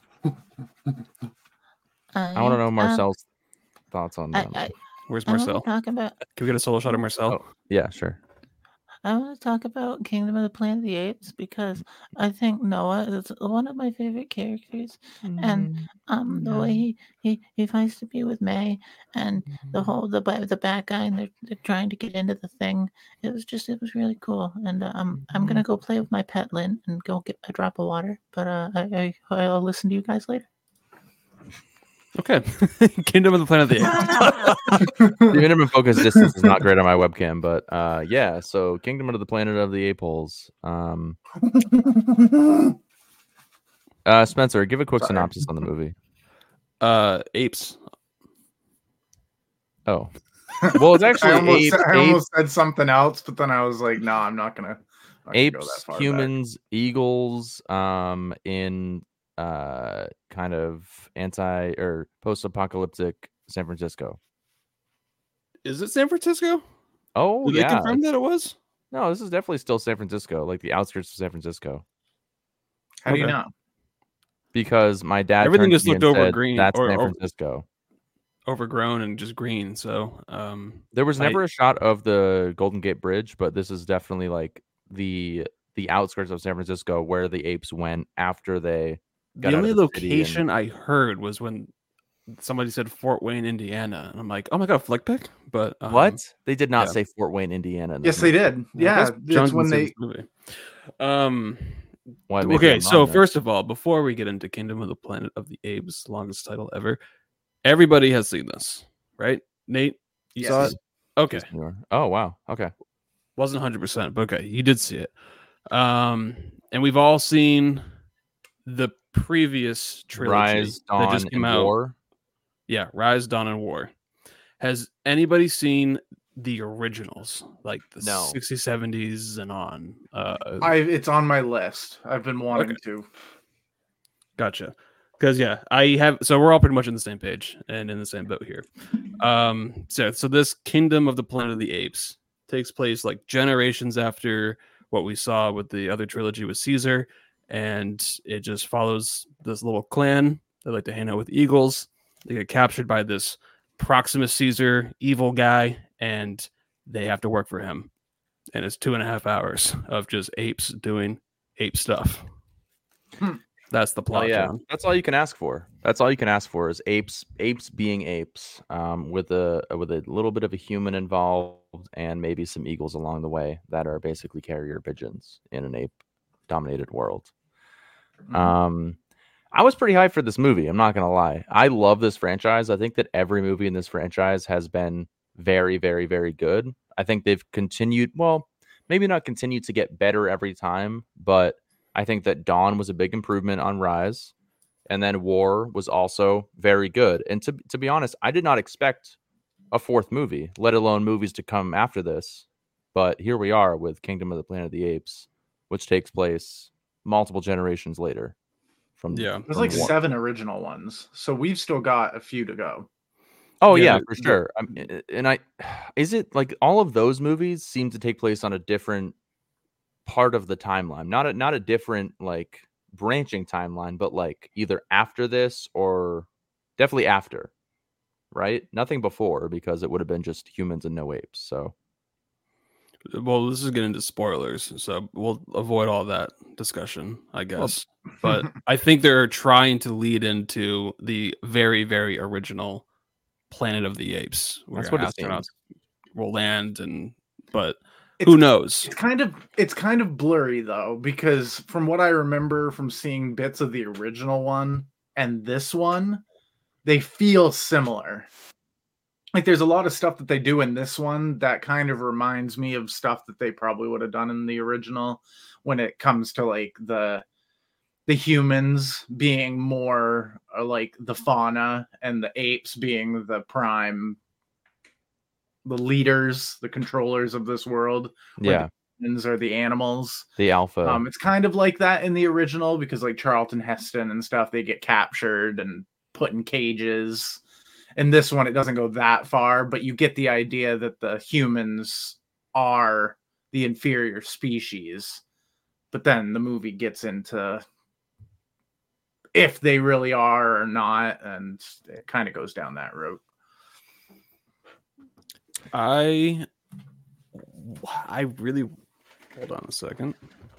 I want to know um, Marcel's thoughts on I, them. I, Where's I want Marcel? to talk about. Can we get a solo shot of Marcel? Oh. Yeah, sure. I want to talk about Kingdom of the Planet of the Apes because I think Noah is one of my favorite characters, and um, the way he, he, he fights to be with May, and the whole the ba- the bad guy, and they're, they're trying to get into the thing. It was just it was really cool, and uh, um, I'm gonna go play with my pet Lynn and go get a drop of water. But uh, I, I I'll listen to you guys later. Okay. Kingdom of the Planet of the Apes. The minimum focus distance is not great on my webcam, but uh, yeah. So, Kingdom of the Planet of the Apes. Um, uh, Spencer, give a quick Sorry. synopsis on the movie. Uh, apes. Oh, well, it's actually I almost, ape, said, I ape, almost said something else, but then I was like, no, I'm not gonna, not gonna go that apes, far back. humans, eagles, um, in uh, kind of anti or post-apocalyptic San Francisco. Is it San Francisco? Oh, Did yeah. they confirm it's- that it was? No, this is definitely still San Francisco, like the outskirts of San Francisco. How do you Okay. know? Because my dad Everything turned to just me looked and over said, green That's or San over- Francisco. Overgrown and just green. So, um, There was I- never a shot of the Golden Gate Bridge, but this is definitely like the the outskirts of San Francisco where the apes went after they got the out only of the city and- location I heard was when somebody said Fort Wayne, Indiana, and I'm like, oh my god, flick pick. But um, What? They did not yeah. say Fort Wayne, Indiana. in Yes, this they movie. did. I Yeah, guess John it's when didn't see they. this movie. Um. Why, maybe Okay, I'm so wrong then. first of all, before we get into Kingdom of the Planet of the Apes, longest title ever, everybody has seen this, right? Nate, you saw Yes. it? Okay, Oh wow. Okay. wasn't one hundred percent, but okay, you did see it. Um, and we've all seen the previous trilogy Rise, that Dawn, just came and out. War. Yeah, Rise, Dawn, and War. Has anybody seen the originals, like the No. sixties, seventies, and on? Uh, I, it's on my list. I've been wanting Okay. to. Gotcha. Because yeah, I have. So we're all pretty much on the same page and in the same boat here. Um. So so this Kingdom of the Planet of the Apes takes place like generations after what we saw with the other trilogy with Caesar, and it just follows this little clan. They like to hang out with eagles. They get captured by this Proximus Caesar evil guy, and they have to work for him. And it's two and a half hours of just apes doing ape stuff. Hmm. That's the Oh plot. yeah. John. That's all you can ask for. That's all you can ask for is apes, apes being apes, um, with a with a little bit of a human involved and maybe some eagles along the way that are basically carrier pigeons in an ape dominated world. Mhm. Um, I was pretty hyped for this movie. I'm not gonna lie. I love this franchise. I think that every movie in this franchise has been very, very, very good. I think they've continued. Well, maybe not continued to get better every time, but I think that Dawn was a big improvement on Rise, and then War was also very good. And to to be honest, I did not expect a fourth movie, let alone movies to come after this. But here we are with Kingdom of the Planet of the Apes, which takes place multiple generations later. From Yeah. There's from like one- seven original ones, so we've still got a few to go. Oh Yeah, yeah, the- for the- sure. I mean, and I is it like all of those movies seem to take place on a different part of the timeline, not a not a different like branching timeline, but like either after this or definitely after, right? Nothing before because it would have been just humans and no apes. So Well, this is getting into spoilers, so we'll avoid all that discussion, I guess. But I think they're trying to lead into the very, very original Planet of the Apes, where That's what it astronauts will land, and but It's, who knows? It's kind of it's kind of blurry though, because from what I remember from seeing bits of the original one and this one, they feel similar. Like there's a lot of stuff that they do in this one that kind of reminds me of stuff that they probably would have done in the original when it comes to like the the humans being more uh, like the fauna and the apes being the prime the leaders, the controllers of this world. where yeah, the humans are the animals. the alpha. Um, it's kind of like that in the original because like Charlton Heston and stuff, they get captured and put in cages. In this one, it doesn't go that far, but you get the idea that the humans are the inferior species. But then the movie gets into if they really are or not, and it kind of goes down that route. I, I really hold on a second.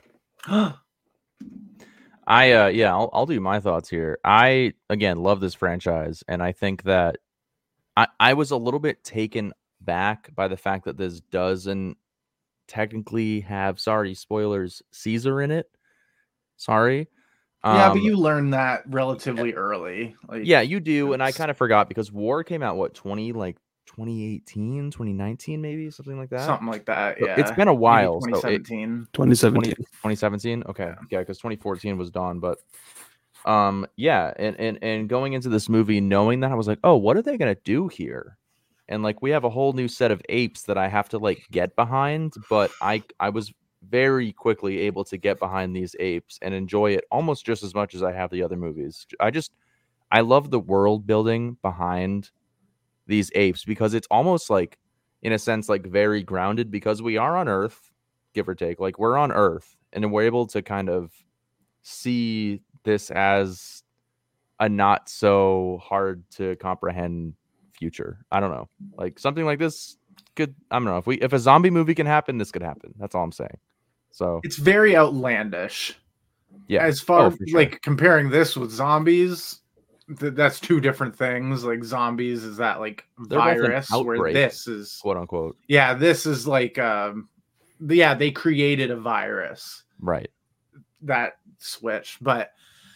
I uh yeah, I'll I'll do my thoughts here. I again love this franchise, and I think that I I was a little bit taken back by the fact that this doesn't technically have, sorry, spoilers, Caesar in it. Sorry. yeah, but Um, you learn that relatively early. Like, yeah, you do, and I it's kind of forgot because War came out what twenty like twenty eighteen, twenty nineteen, maybe something like that. something like that. So Yeah, it's been a maybe while. So it, twenty seventeen. twenty twenty, seventeen. twenty seventeen. Okay, Yeah. yeah, because twenty fourteen was Dawn, but um, yeah, and and and going into this movie, knowing that, I was like, oh, what are they gonna do here? And like, we have a whole new set of apes that I have to like get behind, but I I was very quickly able to get behind these apes and enjoy it almost just as much as I have the other movies. I just I love the world building behind these apes because it's almost like, in a sense, like very grounded because we are on Earth, give or take. Like, we're on Earth, and we're able to kind of see this as a not so hard to comprehend future. I don't know, like something like this could. I don't know if we if a zombie movie can happen, this could happen. That's all I'm saying. So It's very outlandish. yeah, As far Oh, for sure. like comparing this with zombies, th- that's two different things. Like zombies is that like They're both an virus, where outbreak. this is quote unquote, yeah, this is like um yeah, they created a virus right? that switched, but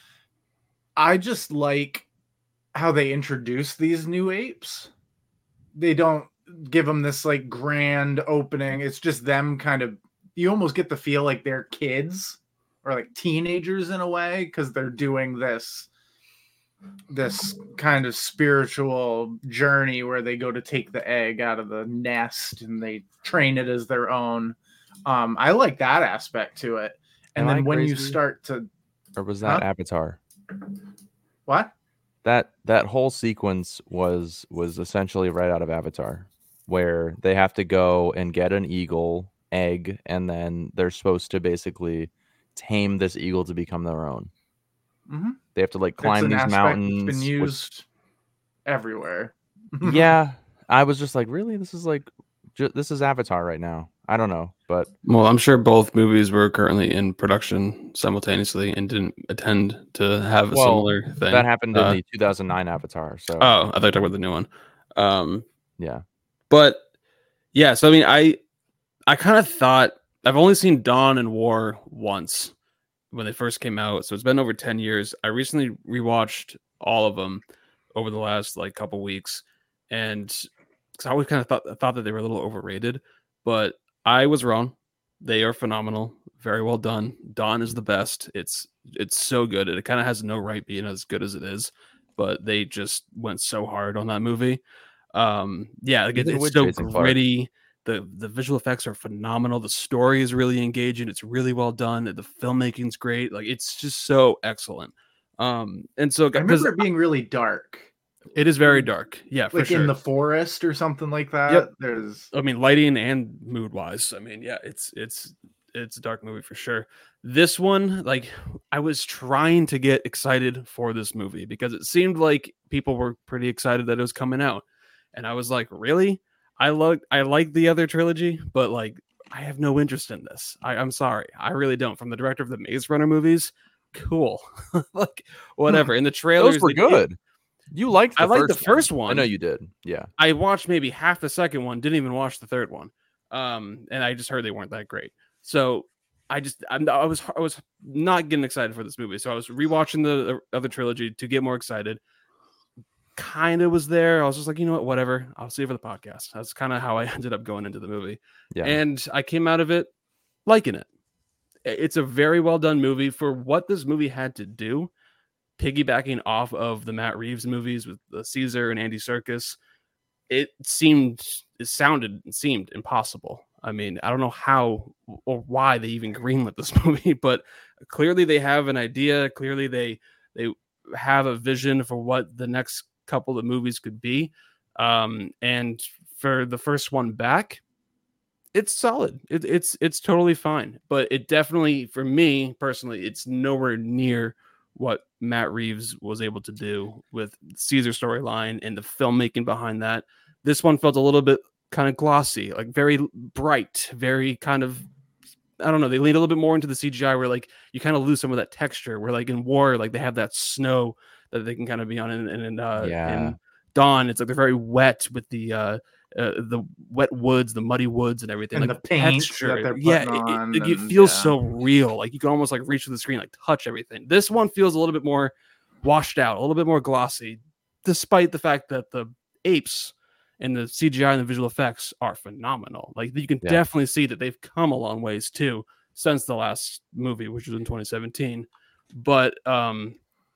I just like how they introduce these new apes. They don't give them this like grand opening. It's just them kind of, you almost get the feel like they're kids or like teenagers in a way because they're doing this this kind of spiritual journey where they go to take the egg out of the nest and they train it as their own. Um, I like that aspect to it. And Am then I when you crazy? start to Or was that Huh? Avatar? what? That that whole sequence was was essentially right out of Avatar, where they have to go and get an eagle egg, and then they're supposed to basically tame this eagle to become their own. Mhm. They have to like It's climb an these aspect mountains. that's been which- used everywhere. yeah, I was just like, really, this is like, ju- this is Avatar right now. I don't know, but Well, I'm sure both movies were currently in production simultaneously and didn't intend to have a Well, similar thing. that happened in Uh, the two thousand nine Avatar. So Oh, I thought you were talking about the new one. Um, yeah, but yeah, so I mean, I I kind of thought I've only seen Dawn and War once when they first came out, so it's been over ten years. I recently rewatched all of them over the last like couple weeks, and because I always kind of thought thought that they were a little overrated, but I was wrong. They are phenomenal, very well done. Dawn is the best. It's it's so good. It kind of has no right being as good as it is, but they just went so hard on that movie. Um, yeah, like it, Even it's with so Jason Clarke. gritty. The the visual effects are phenomenal. The story is really engaging. It's really well done. The filmmaking's great. Like it's just so excellent. Um, and so I because remember it being really dark, it is very dark. Yeah, for like sure. in the forest or something like that. Yep. There's I mean, lighting and mood wise. I mean, yeah, it's it's it's a dark movie for sure. This one, like, I was trying to get excited for this movie because it seemed like people were pretty excited that it was coming out, and I was like, really? I like I like the other trilogy, but like, I have no interest in this. I, I'm sorry, I really don't. From the director of the Maze Runner movies, cool, like whatever. In the trailers, those were they did- good. You liked the I liked first the first one. I know you did. Yeah. I watched maybe half the second one, didn't even watch the third one. Um, and I just heard they weren't that great. So I just I'm, I was I was not getting excited for this movie. So I was rewatching the other trilogy to get more excited. Kind of was there. I was just like, you know what, whatever. I'll see it for the podcast. That's kind of how I ended up going into the movie. Yeah. And I came out of it liking it. It's a very well done movie for what this movie had to do. Piggybacking off of the Matt Reeves movies with the Caesar and Andy Serkis, it seemed, it sounded, it seemed impossible. I mean, I don't know how or why they even greenlit this movie, but clearly they have an idea. Clearly they they have a vision for what the next couple of movies could be. Um, and for the first one back, it's solid. It, it's it's totally fine, but it definitely, for me personally, it's nowhere near what Matt Reeves was able to do with Caesar storyline and the filmmaking behind that. This one felt a little bit kind of glossy, like very bright, very kind of, I don't know, they lean a little bit more into the C G I where like you kind of lose some of that texture where like in War, like they have that snow that they can kind of be on, and in, in, uh, Yeah. in Dawn, it's like they're very wet with the uh uh, the wet woods, the muddy woods, and everything. And like the paint that texture, they're yeah, putting it, it- on like, it and- feels yeah. so real. Like you can almost like reach to the screen, like touch everything. This one feels a little bit more washed out, a little bit more glossy, despite the fact that the apes and the C G I and the visual effects are phenomenal. Like you can Yeah. definitely see that they've come a long ways too since the last movie, which was in twenty seventeen. But um,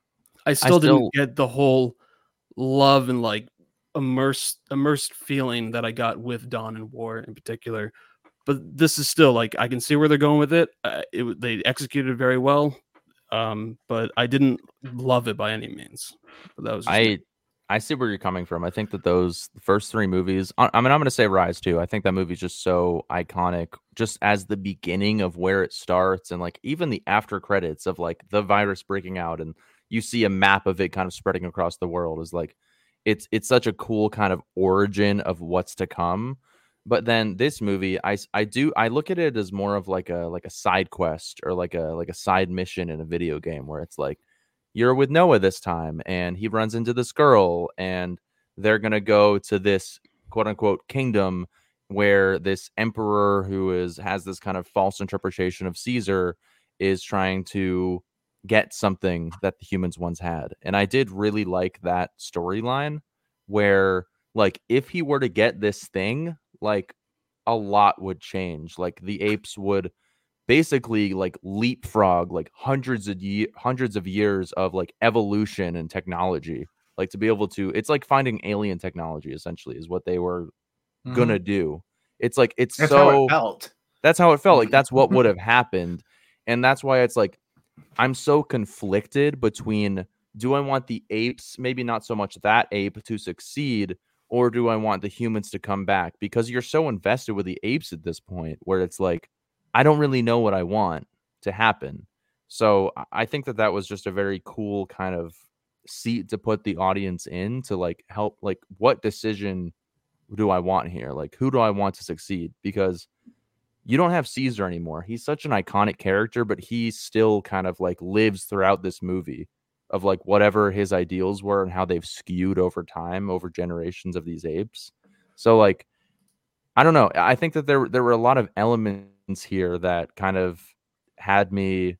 I still, still- didn't get the whole love and like immersed immersed feeling that I got with Dawn and War in particular. But this is still like I can see where they're going with it. Uh, it w- they executed very well, um, but I didn't love it by any means. But that was just I I see where you're coming from. I think that those first three movies, I, I mean, I'm going to say Rise too. I think that movie's just so iconic, just as the beginning of where it starts, and like even the after credits of like the virus breaking out, and you see a map of it kind of spreading across the world is like, it's it's such a cool kind of origin of what's to come. But then this movie, I s- I do I look at it as more of like a like a side quest or like a like a side mission in a video game where it's like, you're with Noah this time, and he runs into this girl, and they're gonna go to this quote unquote kingdom where this emperor who is has this kind of false interpretation of Caesar is trying to get something that the humans once had. And I did really like that storyline where like if he were to get this thing, like a lot would change. Like the apes would basically like leapfrog like hundreds of ye- hundreds of years of like evolution and technology, like to be able to, it's like finding alien technology essentially is what they were Mhm. gonna do. It's like it's That's so how it felt. that's how it felt. Like that's what would have happened. And that's why it's like I'm so conflicted between, do I want the apes, maybe not so much that ape, to succeed, or do I want the humans to come back? Because you're so invested with the apes at this point where it's like, I don't really know what I want to happen. So I- I think that that was just a very cool kind of seat to put the audience in to like help, like, what decision do I want here? Like, who do I want to succeed? Because you don't have Caesar anymore. He's such an iconic character, but he still kind of like lives throughout this movie of like whatever his ideals were and how they've skewed over time, over generations of these apes. So like, I don't know. I think that there there were a lot of elements here that kind of had me,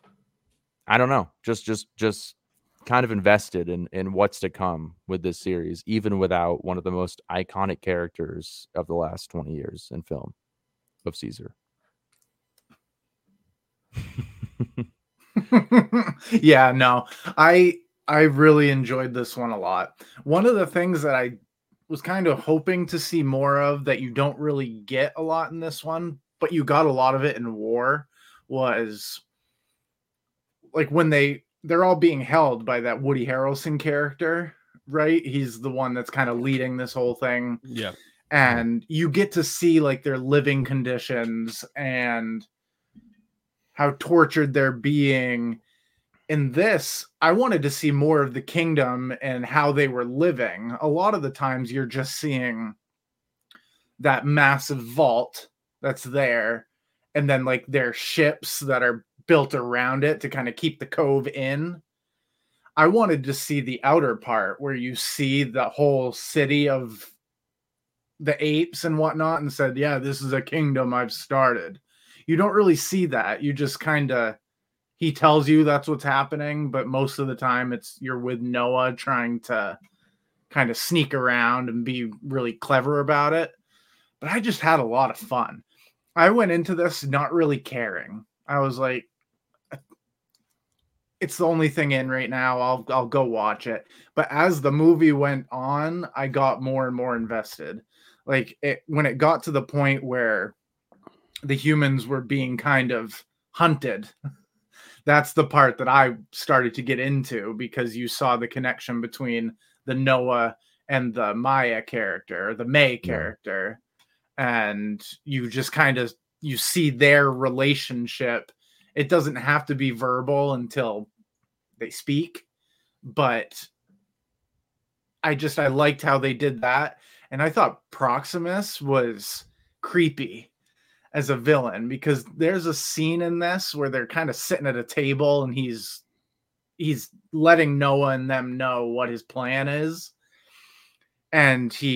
I don't know, just just just kind of invested in in what's to come with this series, even without one of the most iconic characters of the last twenty years in film, of Caesar. Yeah, no. I I really enjoyed this one a lot. One of the things that I was kind of hoping to see more of that you don't really get a lot in this one, but you got a lot of it in War, was like when they they're all being held by that Woody Harrelson character, right? He's the one that's kind of leading this whole thing. yeah. And you get to see like their living conditions and how tortured they're being. In this, I wanted to see more of the kingdom and how they were living. A lot of the times you're just seeing that massive vault that's there, and then like their ships that are built around it to kind of keep the cove in. I wanted to see the outer part where you see the whole city of the apes and whatnot, and said, yeah, this is a kingdom I've started. You don't really see that. You just kind of, he tells you that's what's happening, but most of the time it's you're with Noah trying to kind of sneak around and be really clever about it. But I just had a lot of fun. I went into this not really caring. I was like, it's the only thing in right now. I'll I'll go watch it. But as the movie went on, I got more and more invested. Like it, when it got to the point where the humans were being kind of hunted, that's the part that I started to get into, because you saw the connection between the Noah and the Maya character, the May character, and you just kind of you see their relationship. It doesn't have to be verbal until they speak, but I just I liked how they did that, and I thought Proximus was creepy as a villain, because there's a scene in this where they're kind of sitting at a table and he's he's letting Noah and them know what his plan is, and he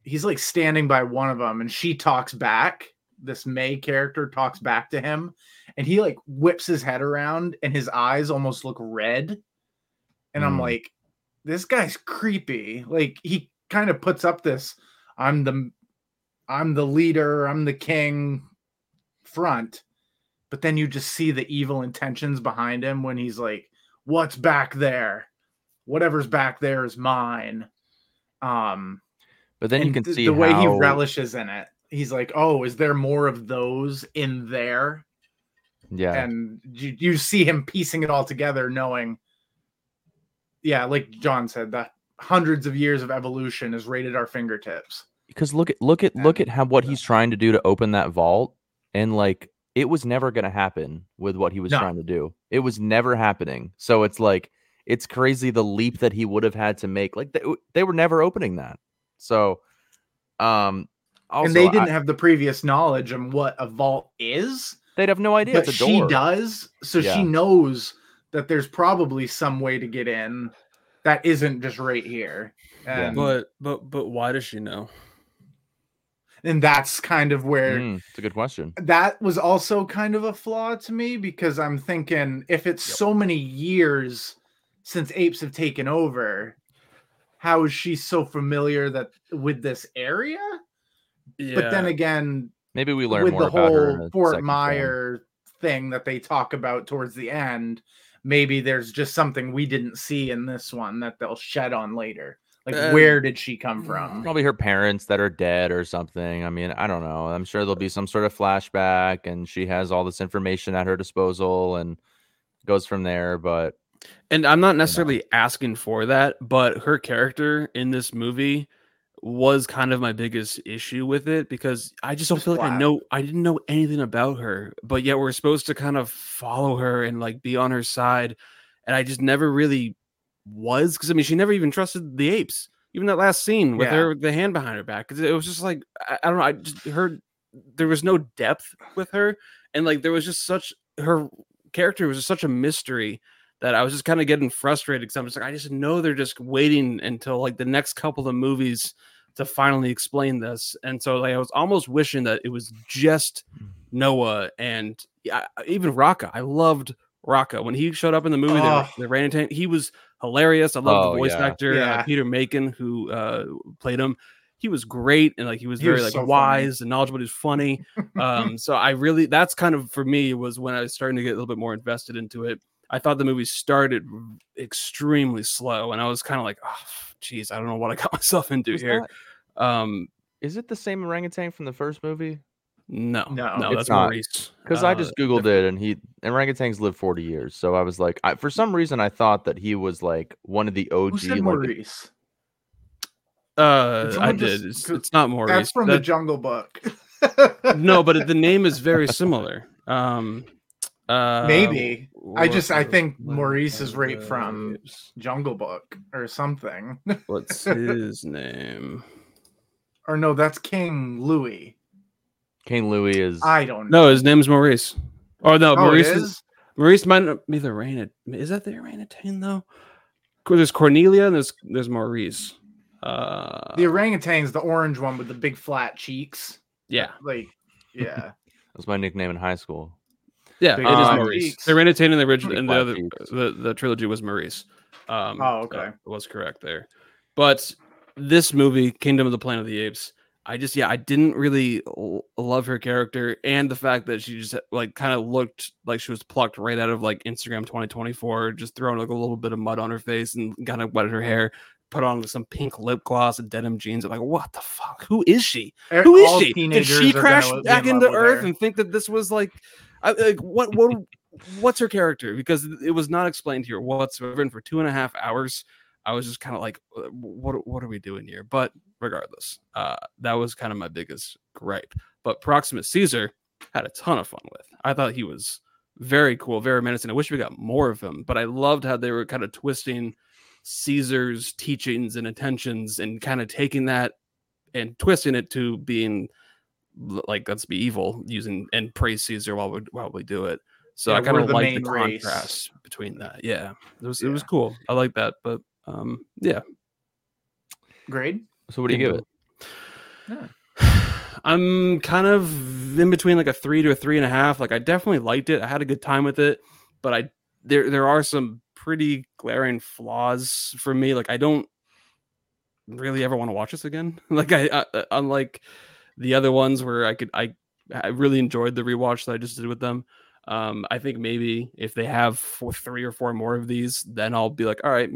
he's like standing by one of them, and she talks back. This May character talks back to him, and he like whips his head around, and his eyes almost look red. And I'm Mm. like, this guy's creepy. Like he kind of puts up this, I'm the, I'm the leader, I'm the king front, but then you just see the evil intentions behind him when he's like, what's back there? Whatever's back there is mine. Um, But then you and can th- see the way he how- relishes in it. He's like, oh, is there more of those in there? Yeah. And you, you see him piecing it all together, knowing, yeah, like John said, that hundreds of years of evolution is right at our fingertips. Because look at look at look And- at how what he's trying to do to open that vault, and like it was never going to happen with what he was No. trying to do. It was never happening. So it's like it's crazy the leap that he would have had to make. Like they, they were never opening that. So, um, also, and they didn't I- have the previous knowledge on what a vault is, they'd have no idea. but It's a she door. does. So Yeah. she knows that there's probably some way to get in that isn't just right here. Yeah. And, But but but why does she know? and that's kind of where Mm, it's a good question. that was also kind of a flaw to me, because I'm thinking if it's Yep. so many years since apes have taken over, how is she so familiar that with this area? Yeah. But then again, Maybe we learn with more the about her. in whole a Fort second film. Myer thing that they talk about towards the end, maybe there's just something we didn't see in this one that they'll shed on later. Like, Um, where did she come from? Probably her parents that are dead or something. I mean, I don't know. I'm sure there'll be some sort of flashback, and she has all this information at her disposal and goes from there. But And I'm not necessarily asking for that, but her character in this movie was kind of my biggest issue with it, because I just don't Just feel like I flat. know I didn't know anything about her, but yet we're supposed to kind of follow her and like be on her side, and I just never really was, because I mean she never even trusted the apes. Even that last scene with Yeah. her, the hand behind her back, 'cause it was just like I, I don't know. I just heard there was no depth with her, and like there was just such her character was just such a mystery that I was just kind of getting frustrated, because I'm just like, I just know they're just waiting until like the next couple of movies to finally explain this. And so like I was almost wishing that it was just Noah and yeah, even Raka. I loved Raka when he showed up in the movie. Oh. The, the orangutan, he was hilarious. I love Oh, the voice yeah. actor uh, Yeah. Peter Macon who uh, played him. He was great, and like he was He very was like so funny. wise and knowledgeable. He was funny. Um, so I really that's kind of for me was when I was starting to get a little bit more invested into it. I thought the movie started extremely slow, and I was kind of like, oh, geez, I don't know what I got myself into Is here. that- Um, is it the same orangutan from the first movie? no, No, no, it's that's not. Maurice. Because I Uh, just googled it, and he orangutans live forty years. So I was like, I, for some reason, I thought that he was like one of the O Who G. said Like, Maurice? Uh, Did I someone did. just- It's, 'cause it's not Maurice. That's from the That- Jungle Book. no, but the name is very similar. Um, uh, Maybe. I just- I what- think what- Maurice is right from- Jungle Book or something. What's his name? Or no, that's King Louis. King Louis is. I don't know. No, his name's Maurice. Or no, Oh, it Maurice is? is Maurice might not be the orangutan. Is that the orangutan though? There's Cornelia and there's there's Maurice. Uh, The orangutan's the orange one with the big flat cheeks. yeah, Like, yeah. That was my nickname in high school. yeah, Big it is flat Maurice. cheeks. The orangutan in the original Big and the flat other cheeks. the, the trilogy was Maurice. Um, Oh, so okay. it was correct there. But this movie, Kingdom of the Planet of the Apes, I just yeah, I didn't really l- love her character, and the fact that she just like kind of looked like she was plucked right out of like Instagram twenty twenty-four, just throwing like a little bit of mud on her face and kind of wetted her hair, put on some pink lip gloss and denim jeans. I'm like, what the fuck? Who is she? Who is All she? Did teenagers she are crash gonna be back in into love with Earth her. and think that this was like, I, like what what what's her character? Because it was not explained here whatsoever, and for two and a half hours. I was just kind of like, uh, what what are we doing here? But regardless, uh, that was kind of my biggest gripe. But Proxima Caesar had a ton of fun with. I thought he was very cool, very menacing. I wish we got more of him, but I loved how they were kind of twisting Caesar's teachings and intentions and kind of taking that and twisting it to being l- like, let's be evil, using and praise Caesar while we while we do it. So Yeah, I kind we're of the like the main race. contrast between that. Yeah, it was it was Yeah. cool. I like that, but um, yeah. Grade? So what do you give it? I'm kind of in between like a three to a three and a half. Like I definitely liked it. I had a good time with it, but I there there are some pretty glaring flaws for me. Like I don't really ever want to watch this again. Like I, I unlike the other ones where I could I I really enjoyed the rewatch that I just did with them. Um, I think maybe if they have four, three or four more of these, then I'll be like, all right,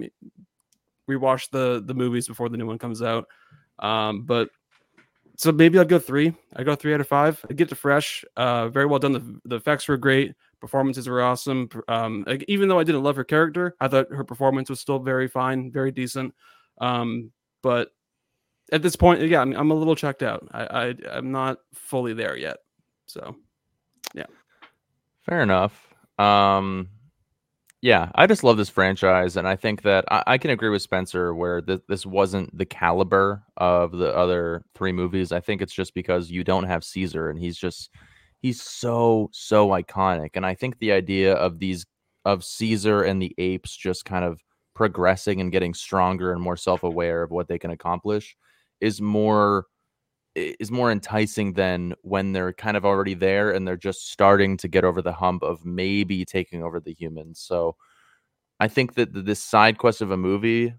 rewatch the the movies before the new one comes out. Um, but so maybe I'll go three. I go three out of five. I get to fresh. Uh, very well done. The, the effects were great. Performances were awesome. Um, like, even though I didn't love her character, I thought her performance was still very fine, very decent. Um, but at this point, yeah, I'm, I'm a little checked out. I, I I'm not fully there yet. So, yeah. Fair enough. Um, yeah, I just love this franchise, and I think that I, I can agree with Spencer where th- this wasn't the caliber of the other three movies. I think it's just because you don't have Caesar, and he's just he's so so iconic. And I think the idea of these of Caesar and the apes just kind of progressing and getting stronger and more self-aware of what they can accomplish is more is more enticing than when they're kind of already there and they're just starting to get over the hump of maybe taking over the humans. So I think that th- this side quest of a movie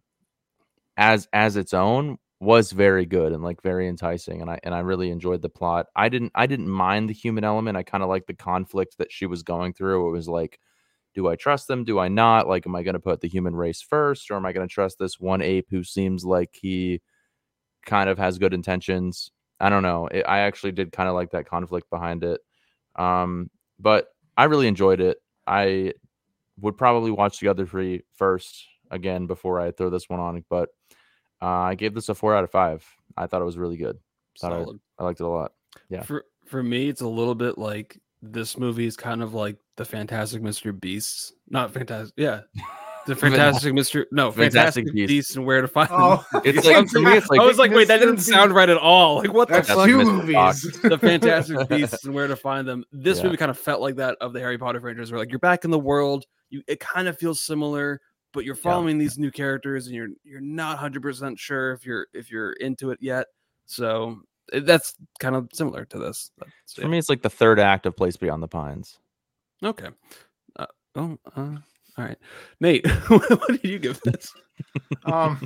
as as its own was very good and like very enticing, and I and I really enjoyed the plot. I didn't I didn't mind the human element. I kind of liked the conflict that she was going through. It was like, do I trust them? Do I not? Like, am I going to put the human race first, or am I going to trust this one ape who seems like he kind of has good intentions? I don't know. It, I actually did kind of like that conflict behind it. Um, but I really enjoyed it. I would probably watch the other three first again before I throw this one on. But uh, I gave this a four out of five. I thought it was really good. Thought I, Solid. I liked it a lot. Yeah. For for me, it's a little bit like this movie is kind of like the Fantastic Mister Beast. Not fantastic. Yeah. The Fantastic Mister No, Fantastic Fantastic Beast. Beast and Where to Find Oh, Them. It's like for me, it's like I was like, wait, that Mister didn't sound right at all. Like, what the that's fuck? two Mister movies. The Fantastic Beasts and Where to Find Them. This Yeah. movie kind of felt like that of the Harry Potter franchise, where like you're back in the world. You it kind of feels similar, but you're following these new characters, and you're you're not one hundred percent sure if you're if you're into it yet. So it- that's kind of similar to this. That's For it. me, it's like the third act of Place Beyond the Pines. Okay. Uh, oh, uh, all right, Nate. What did you give this? um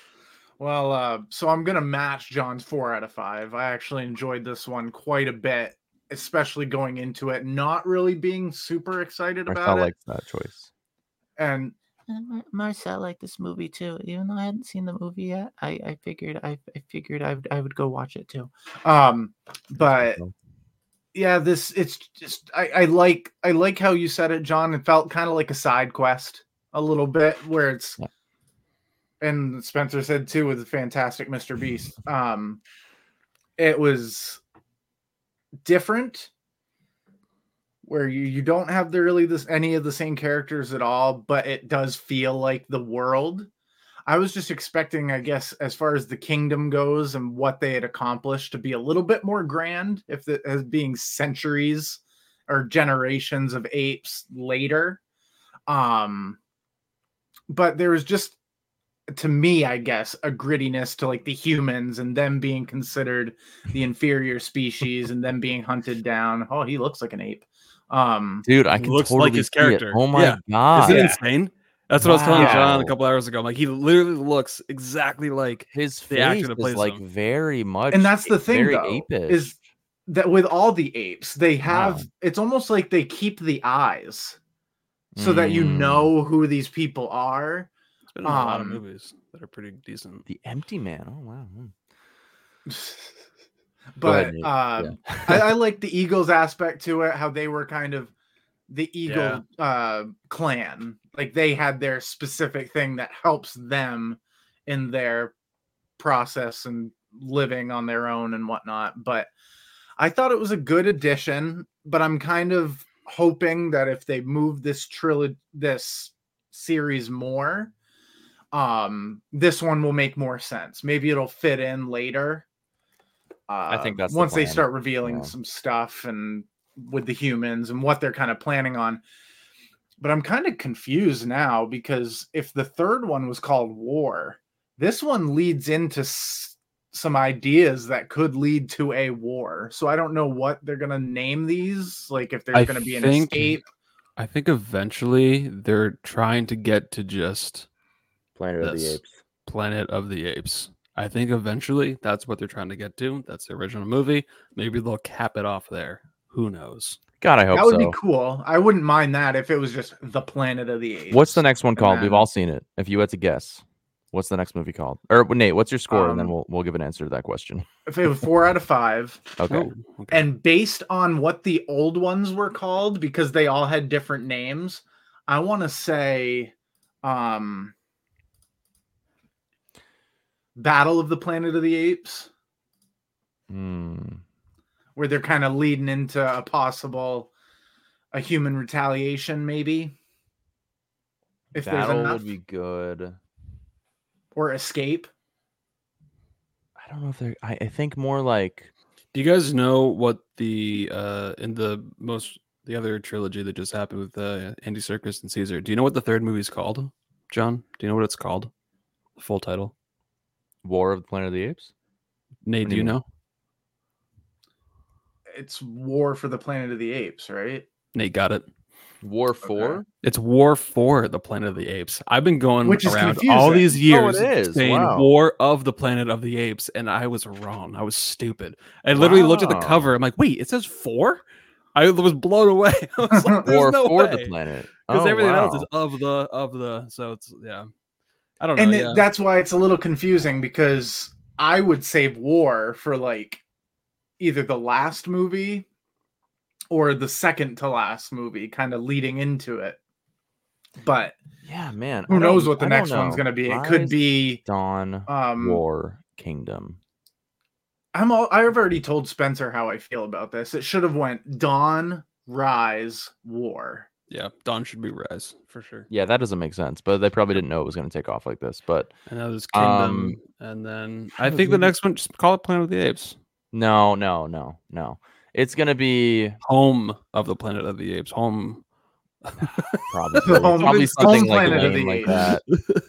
well uh so I'm gonna match John's four out of five. I actually enjoyed this one quite a bit, especially going into it not really being super excited Marcel about it. likes that choice. And And Mar- Marcel liked this movie too. Even though I hadn't seen the movie yet, I, I figured I, I figured I would I would go watch it too. um but Marcel. yeah, this it's just I, I like I like how you said it, John. It felt kind of like a side quest a little bit, where it's Yeah. and Spencer said too with the Fantastic Mister Beast. Um it was different, where you, you don't have the really this any of the same characters at all, but it does feel like the world. I was just expecting, I guess, as far as the kingdom goes and what they had accomplished, to be a little bit more grand, if the, as being centuries or generations of apes later. Um, but there was just, to me, I guess, a grittiness to like the humans and them being considered the inferior species and them being hunted down. Oh, he looks like an ape. Um, Dude, I He can looks totally like his see it. character. Oh my Yeah. god. Isn't it Yeah. insane? That's what I was telling John a Wow. couple hours ago. I'm like, he literally looks exactly like His the face actor that is plays like him. very much, and that's the a- thing very though, apish. is that with all the apes, they have Wow. it's almost like they keep the eyes so that you Mm. know who these people are. It's been in a lot of Um, movies that are pretty decent. The Empty Man. Oh wow. Hmm. Go But ahead, Nate. um, Yeah. I, I like the Eagles aspect to it, how they were kind of the Eagle uh, clan. Like they had their specific thing that helps them in their process and living on their own and whatnot. But I thought it was a good addition, but I'm kind of hoping that if they move this trilogy, this series more, um, this one will make more sense. Maybe it'll fit in later. Uh, I think that's the once they plan. start revealing Yeah. some stuff and with the humans and what they're kind of planning on. But I'm kind of confused now, because if the third one was called War, this one leads into s- some ideas that could lead to a war. So I don't know what they're gonna name these. Like if there's I gonna be an think- escape. I think eventually they're trying to get to just Planet of the This. Apes. Planet of the Apes. I think eventually that's what they're trying to get to. That's the original movie. Maybe they'll cap it off there. Who knows? God, I hope That would so. be cool. I wouldn't mind that if it was just the Planet of the Apes. What's the next one And called? We've then- all seen it. If you had to guess, what's the next movie called? Or Nate, what's your score? and then Um, we'll we'll give an answer to that question. If it was four out of five, Okay. Oh, okay. and based on what the old ones were called, because they all had different names, I want to say, um, Battle of the Planet of the Apes, Hmm. where they're kind of leading into a possible a human retaliation, maybe. If there's Battle enough, would be good. or escape. I don't know if they're. I, I think more like. Do you guys know what the uh in the most the other trilogy that just happened with uh, Andy Serkis and Caesar? Do you know what the third movie's called? John, do you know what it's called? The full title. War of the Planet of the Apes? Nate, What do do you you mean? know? It's War for the Planet of the Apes, right? Nate got it. War four? It's War for the Planet of the Apes. I've been going Which is around all confusing. these Oh, years it is. saying Wow. War of the Planet of the Apes, and I was wrong. I was stupid. I literally looked at the Wow. cover. I'm like, wait, it says four? I was blown away. I was like, there's War no for way. the planet. Because Oh, everything else wow. is of the of the. So it's yeah. I don't know. And yeah. it, that's why it's a little confusing, because I would save War for like either the last movie or the second to last movie, kind of leading into it. But Yeah, man. who I knows don't- what the I don't next one's know. going to be? It could Rise, be. Dawn, Um, War, Kingdom. I'm all. I've already told Spencer how I feel about this. It should have went Dawn, Rise, War. yeah, Dawn should be Rise for sure. Yeah, that doesn't make sense, but they probably didn't know it was going to take off like this. But And that was Kingdom, Um, and then how I does think the maybe- next one just call it Planet of the Apes. no, no, no, no. It's going to be Home of the Planet of the Apes. Home. probably, Home- probably home something like, Planet of lame the like Apes. that.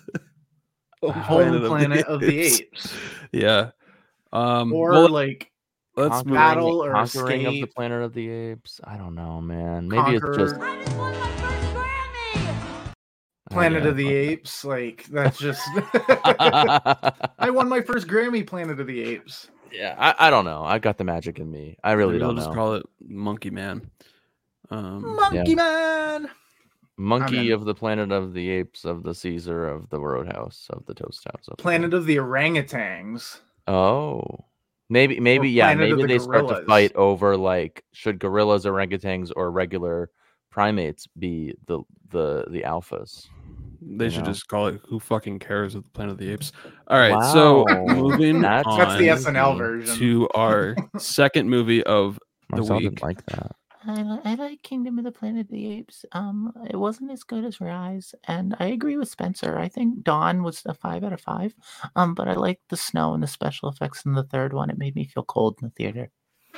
Home Planet of the Apes. Yeah. Um, Or well, like let's Conquering- move. Battle or Conquering of the Escape. Planet of the Apes. I don't know, man. Maybe it's just Conqueror, I just won my first Grammy! Planet yeah, of the fuck Apes. Like, that's just. that. I won my first Grammy, Planet of the Apes. yeah, I, I don't know. I got the magic in me. I really Maybe don't we'll just know. call it Monkey Man. Um, Monkey Man. Monkey in. of the Planet of the Apes, of the Caesar, of the Roadhouse, of the Toast House. Of the- Planet of the Orangutans. Oh, maybe, maybe, yeah, Planet of maybe the they start to Gorillas. fight over like should gorillas, orangutans, or regular primates be the the the alphas? they you should know. just call it Who Fucking Cares with the Planet of the Apes. All right, so Wow. moving That's- on That's the on S N L movie version. to our second movie of the Marcel week. didn't like that. I, li- I like Kingdom of the Planet of the Apes. Um, it wasn't as good as Rise, and I agree with Spencer. I think Dawn was a five out of five. Um, but I liked the snow and the special effects in the third one. It made me feel cold in the theater.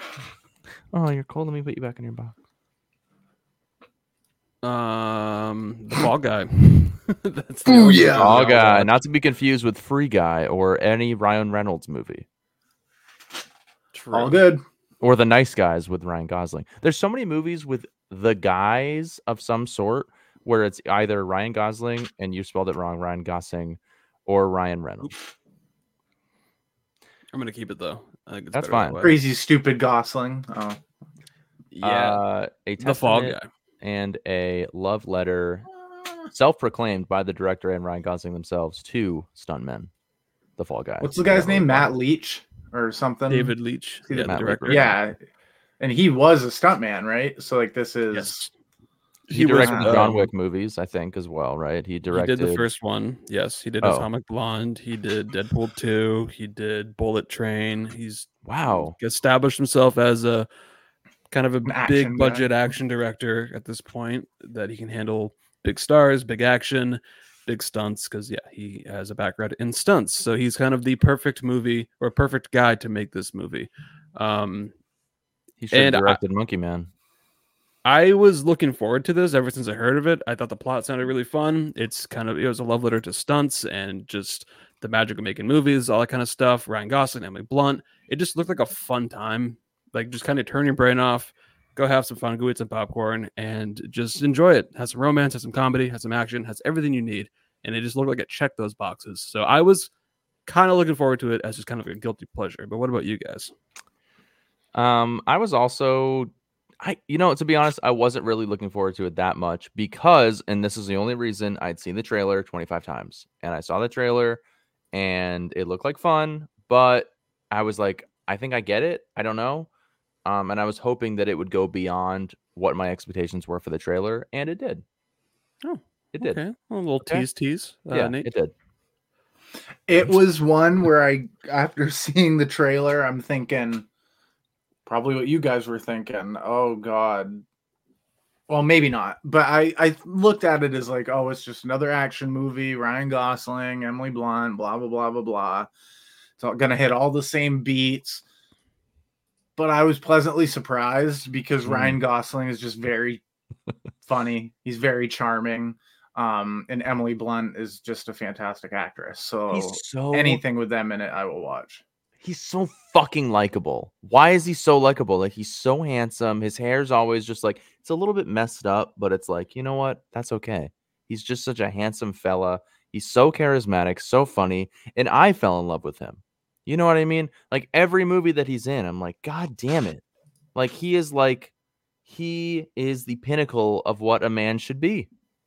Oh, you're cold. Let me put you back in your box. Um, the Fall Guy. That's Ooh, other yeah. movie Oh, I'll guy, watch. not to be confused with Free Guy or any Ryan Reynolds movie. True. All good. Or The Nice Guys with Ryan Gosling. There's so many movies with the guys of some sort where it's either Ryan Gosling, and you spelled it wrong, Ryan Gosling, or Ryan Reynolds. I'm gonna keep it though. I think it's That's better that fine. way. Crazy, stupid Gosling. Oh. Yeah, Uh, a the Fall Testament Guy. and a love letter, self-proclaimed by the director and Ryan Gosling themselves to stuntmen. The Fall Guy. What's the guy's name? Matt Leach or something? David Leach. See Yeah, the- the Matt director. Leach. Yeah. And he was a stuntman, right? So, like, this is. Yes. He, He was, directed the John um, Wick movies, I think, as well, right? He He directed did the first one. Yes, he did Oh. Atomic Blonde. He did Deadpool two. He did Bullet Train. He's Wow. established himself as a kind of a An action big guy. budget action director at this point, that he can handle big stars, big action, big stunts, because yeah, he has a background in stunts. So he's kind of the perfect movie or perfect guy to make this movie. Um, He should have And I- directed Monkey Man. I was looking forward to this ever since I heard of it. I thought the plot sounded really fun. It's kind of it was a love letter to stunts and just the magic of making movies, all that kind of stuff. Ryan Gosling, Emily Blunt. It just looked like a fun time. Like just kind of turn your brain off, go have some fun, go eat some popcorn, and just enjoy it. Has some romance, has some comedy, has some action, has everything you need. And it just looked like it checked those boxes. So I was kind of looking forward to it as just kind of a guilty pleasure. But what about you guys? Um, I was also, I you know, to be honest, I wasn't really looking forward to it that much because, and this is the only reason, I'd seen the trailer twenty-five times, and I saw the trailer, and it looked like fun, but I was like, I think I get it. I don't know. Um, and I was hoping that it would go beyond what my expectations were for the trailer, and it did. Oh, it did. Okay, well, a little Okay. tease, tease. Uh, Yeah, Nate? it did. It was one where I, after seeing the trailer, I'm thinking probably what you guys were thinking. Oh God. Well, maybe not, but I, I looked at it as like, oh, it's just another action movie. Ryan Gosling, Emily Blunt, blah, blah, blah, blah, blah. It's all going to hit all the same beats. But I was pleasantly surprised because Mm. Ryan Gosling is just very funny. He's very charming. Um, and Emily Blunt is just a fantastic actress. So He's so anything with them in it, I will watch. He's so fucking likable. Why is he so likable? Like, he's so handsome. His hair's always just like, it's a little bit messed up, but it's like, you know what? That's okay. He's just such a handsome fella. He's so charismatic, so funny. And I fell in love with him. You know what I mean? Like, every movie that he's in, I'm like, God damn it. Like, he is like, he is the pinnacle of what a man should be.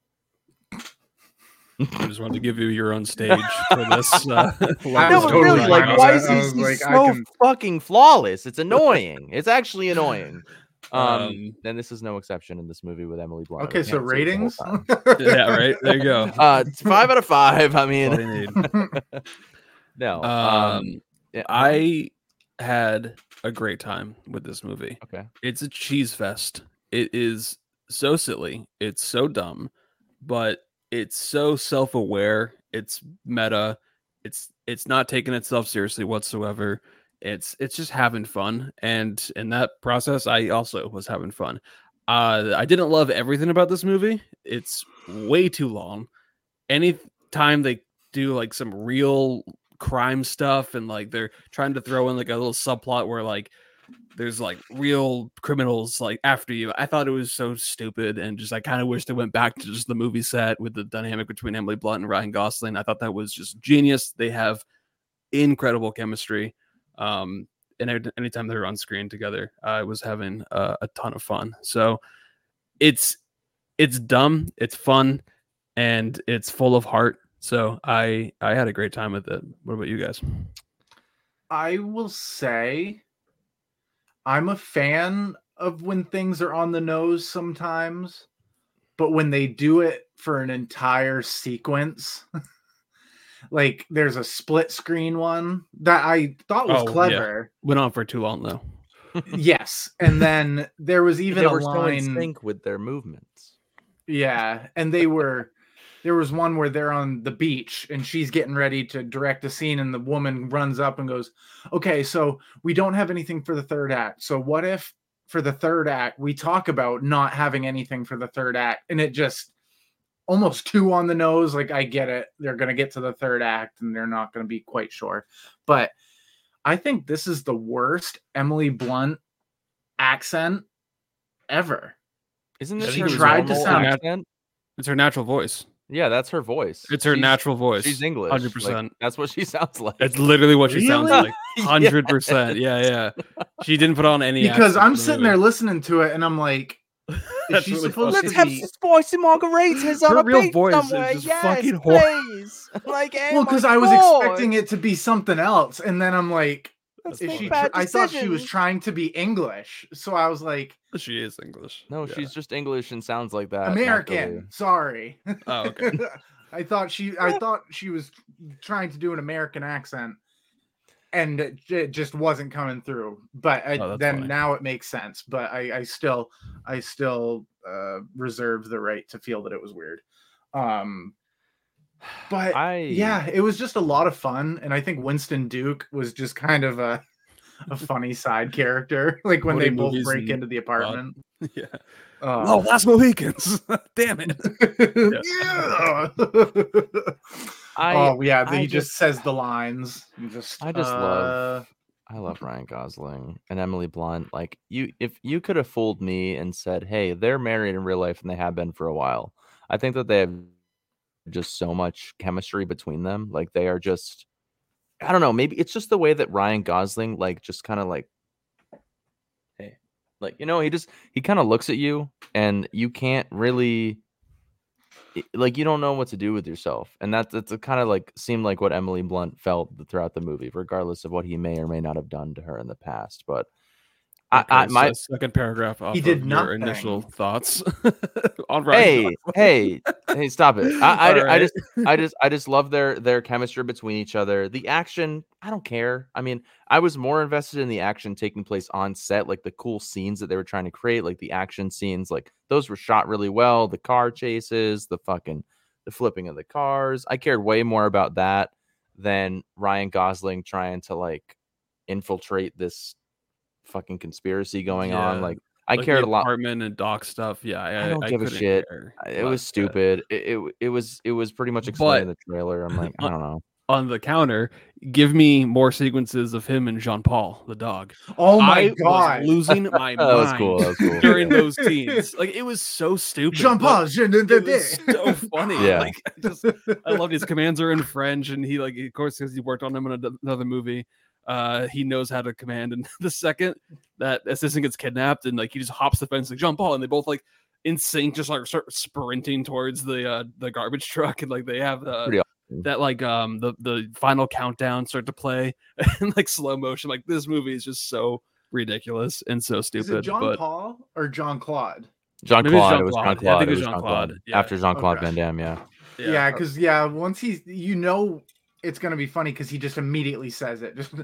I just wanted to give you your own stage for this. Uh, I No, was but totally really, fine like, with why it. is I he was he's like, I so can- fucking flawless? It's annoying. It's actually annoying. Um, Um, and this is no exception in this movie with Emily Blunt. Okay, I so can't say it the whole ratings. time. yeah, right. There you go. Uh, it's five out of five. I That's all mean, you need. no. Um, Um, yeah, I had a great time with this movie. okay. It's a cheese fest. It is so silly. It's so dumb, but it's so self-aware. It's meta. It's it's not taking itself seriously whatsoever. It's it's just having fun, and in that process, I also was having fun. Uh, I didn't love everything about this movie. It's way too long. Any time they do like some real crime stuff and like they're trying to throw in like a little subplot where like there's like real criminals like after you, I thought it was so stupid, and just I kind of wish they went back to just the movie set with the dynamic between Emily Blunt and Ryan Gosling. I thought that was just genius. They have incredible chemistry. Um, and any- anytime they're on screen together, I was having uh, a ton of fun. So it's it's dumb, it's fun, and it's full of heart. So I I had a great time with it. What about you guys? I will say I'm a fan of when things are on the nose sometimes, but when they do it for an entire sequence, like there's a split screen one that I thought was Oh, yeah. clever. Went on for too long though. Yes. And then there was even they a were so in line. sync with their movements. Yeah, and they were there was one where they're on the beach and she's getting ready to direct a scene and the woman runs up and goes, "Okay, so we don't have anything for the third act. So what if for the third act we talk about not having anything for the third act?" And it just almost too on the nose. Like, I get it. They're going to get to the third act and they're not going to be quite sure. But I think this is the worst Emily Blunt accent ever. Isn't Yeah, this she her tried to normal sound- accent? It's her natural voice. Yeah, that's her voice. It's her She's- natural voice. She's English. Hundred Like, percent. that's what she sounds like. It's literally what she sounds Really? like. Hundred percent. Yeah, yeah. She didn't put on any Because accent I'm for the sitting movie. there listening to it and I'm like, is That's she really supposed funny. to Let's have be? some spicy margaritas Her on a real beach voice is somewhere. just Yes, fucking horrible. please. Like, oh Well, my because I was God. expecting it to be something else, and then I'm like, That's is not she? a Tr- bad I thought she was decision. trying to be English, so I was like, She is English. No, Yeah. she's just English and sounds like that. American. naturally. Sorry. Oh, okay. I thought she. I thought she was trying to do an American accent, and it j- just wasn't coming through. But I, Oh, that's then funny. now it makes sense. But I, I still, I still uh, reserve the right to feel that it was weird. Um, but I yeah, it was just a lot of fun, and I think Winston Duke was just kind of a a funny side character, like when Funny they both movies break and into the apartment. yeah. Uh, Oh, Last Mohicans. Damn it. yeah. I oh yeah, I he just, says the lines. and Just I just uh, love I love Ryan Gosling and Emily Blunt. Like you, if you could have fooled me and said, "Hey, they're married in real life and they have been for a while," I think that they have just so much chemistry between them. Like they are just, I don't know. Maybe it's just the way that Ryan Gosling, like, just kind of like, hey, like you know, he just he kind of looks at you and you can't really. it- Like you don't know what to do with yourself, and that that's kind of like seemed like what Emily Blunt felt throughout the movie, regardless of what he may or may not have done to her in the past. But I, Okay, I my so second paragraph off He did of your nothing. initial thoughts on Ryan hey Gosling. hey hey stop it! I I, All I right. just I just I just love their their chemistry between each other. The action, I don't care. I mean, I was more invested in the action taking place on set, like the cool scenes that they were trying to create, like the action scenes, like those were shot really well. The car chases, the fucking the flipping of the cars. I cared way more about that than Ryan Gosling trying to like infiltrate this fucking conspiracy going on. Yeah, Like I like cared the a lot. apartment and dock stuff. Yeah, I, I don't I give a couldn't shit. care It less. was stupid. It, it it was it was pretty much explained in But the trailer. I'm like, I on, don't know. on the counter, give me more sequences of him and Jean Paul, the dog. oh my I god, was losing my That was mind cool. That was cool. during Yeah. those scenes. Like it was so stupid. Jean but Paul, je ne It te was dis. so funny. Yeah. Like I just I loved his commands are in French, and he like of course because he worked on them in a- another movie. Uh, he knows how to command. And the second that assistant gets kidnapped, and like he just hops the fence like Jean Paul, and they both like in sync, just like start sprinting towards the uh the garbage truck, and like they have uh, Pretty awesome. that like um the the final countdown start to play in like slow motion. Like this movie is just so ridiculous and so Is stupid. it John but Paul or John Claude? Jean Maybe it's Claude. It was Jean Jean-Claude. Yeah, I Claude. think It it's was Jean Jean-Claude. Claude. Yeah. After Jean Claude Okay. Van Damme. Yeah. Yeah, because yeah, once he's you know it's gonna be funny because he just immediately says it. Just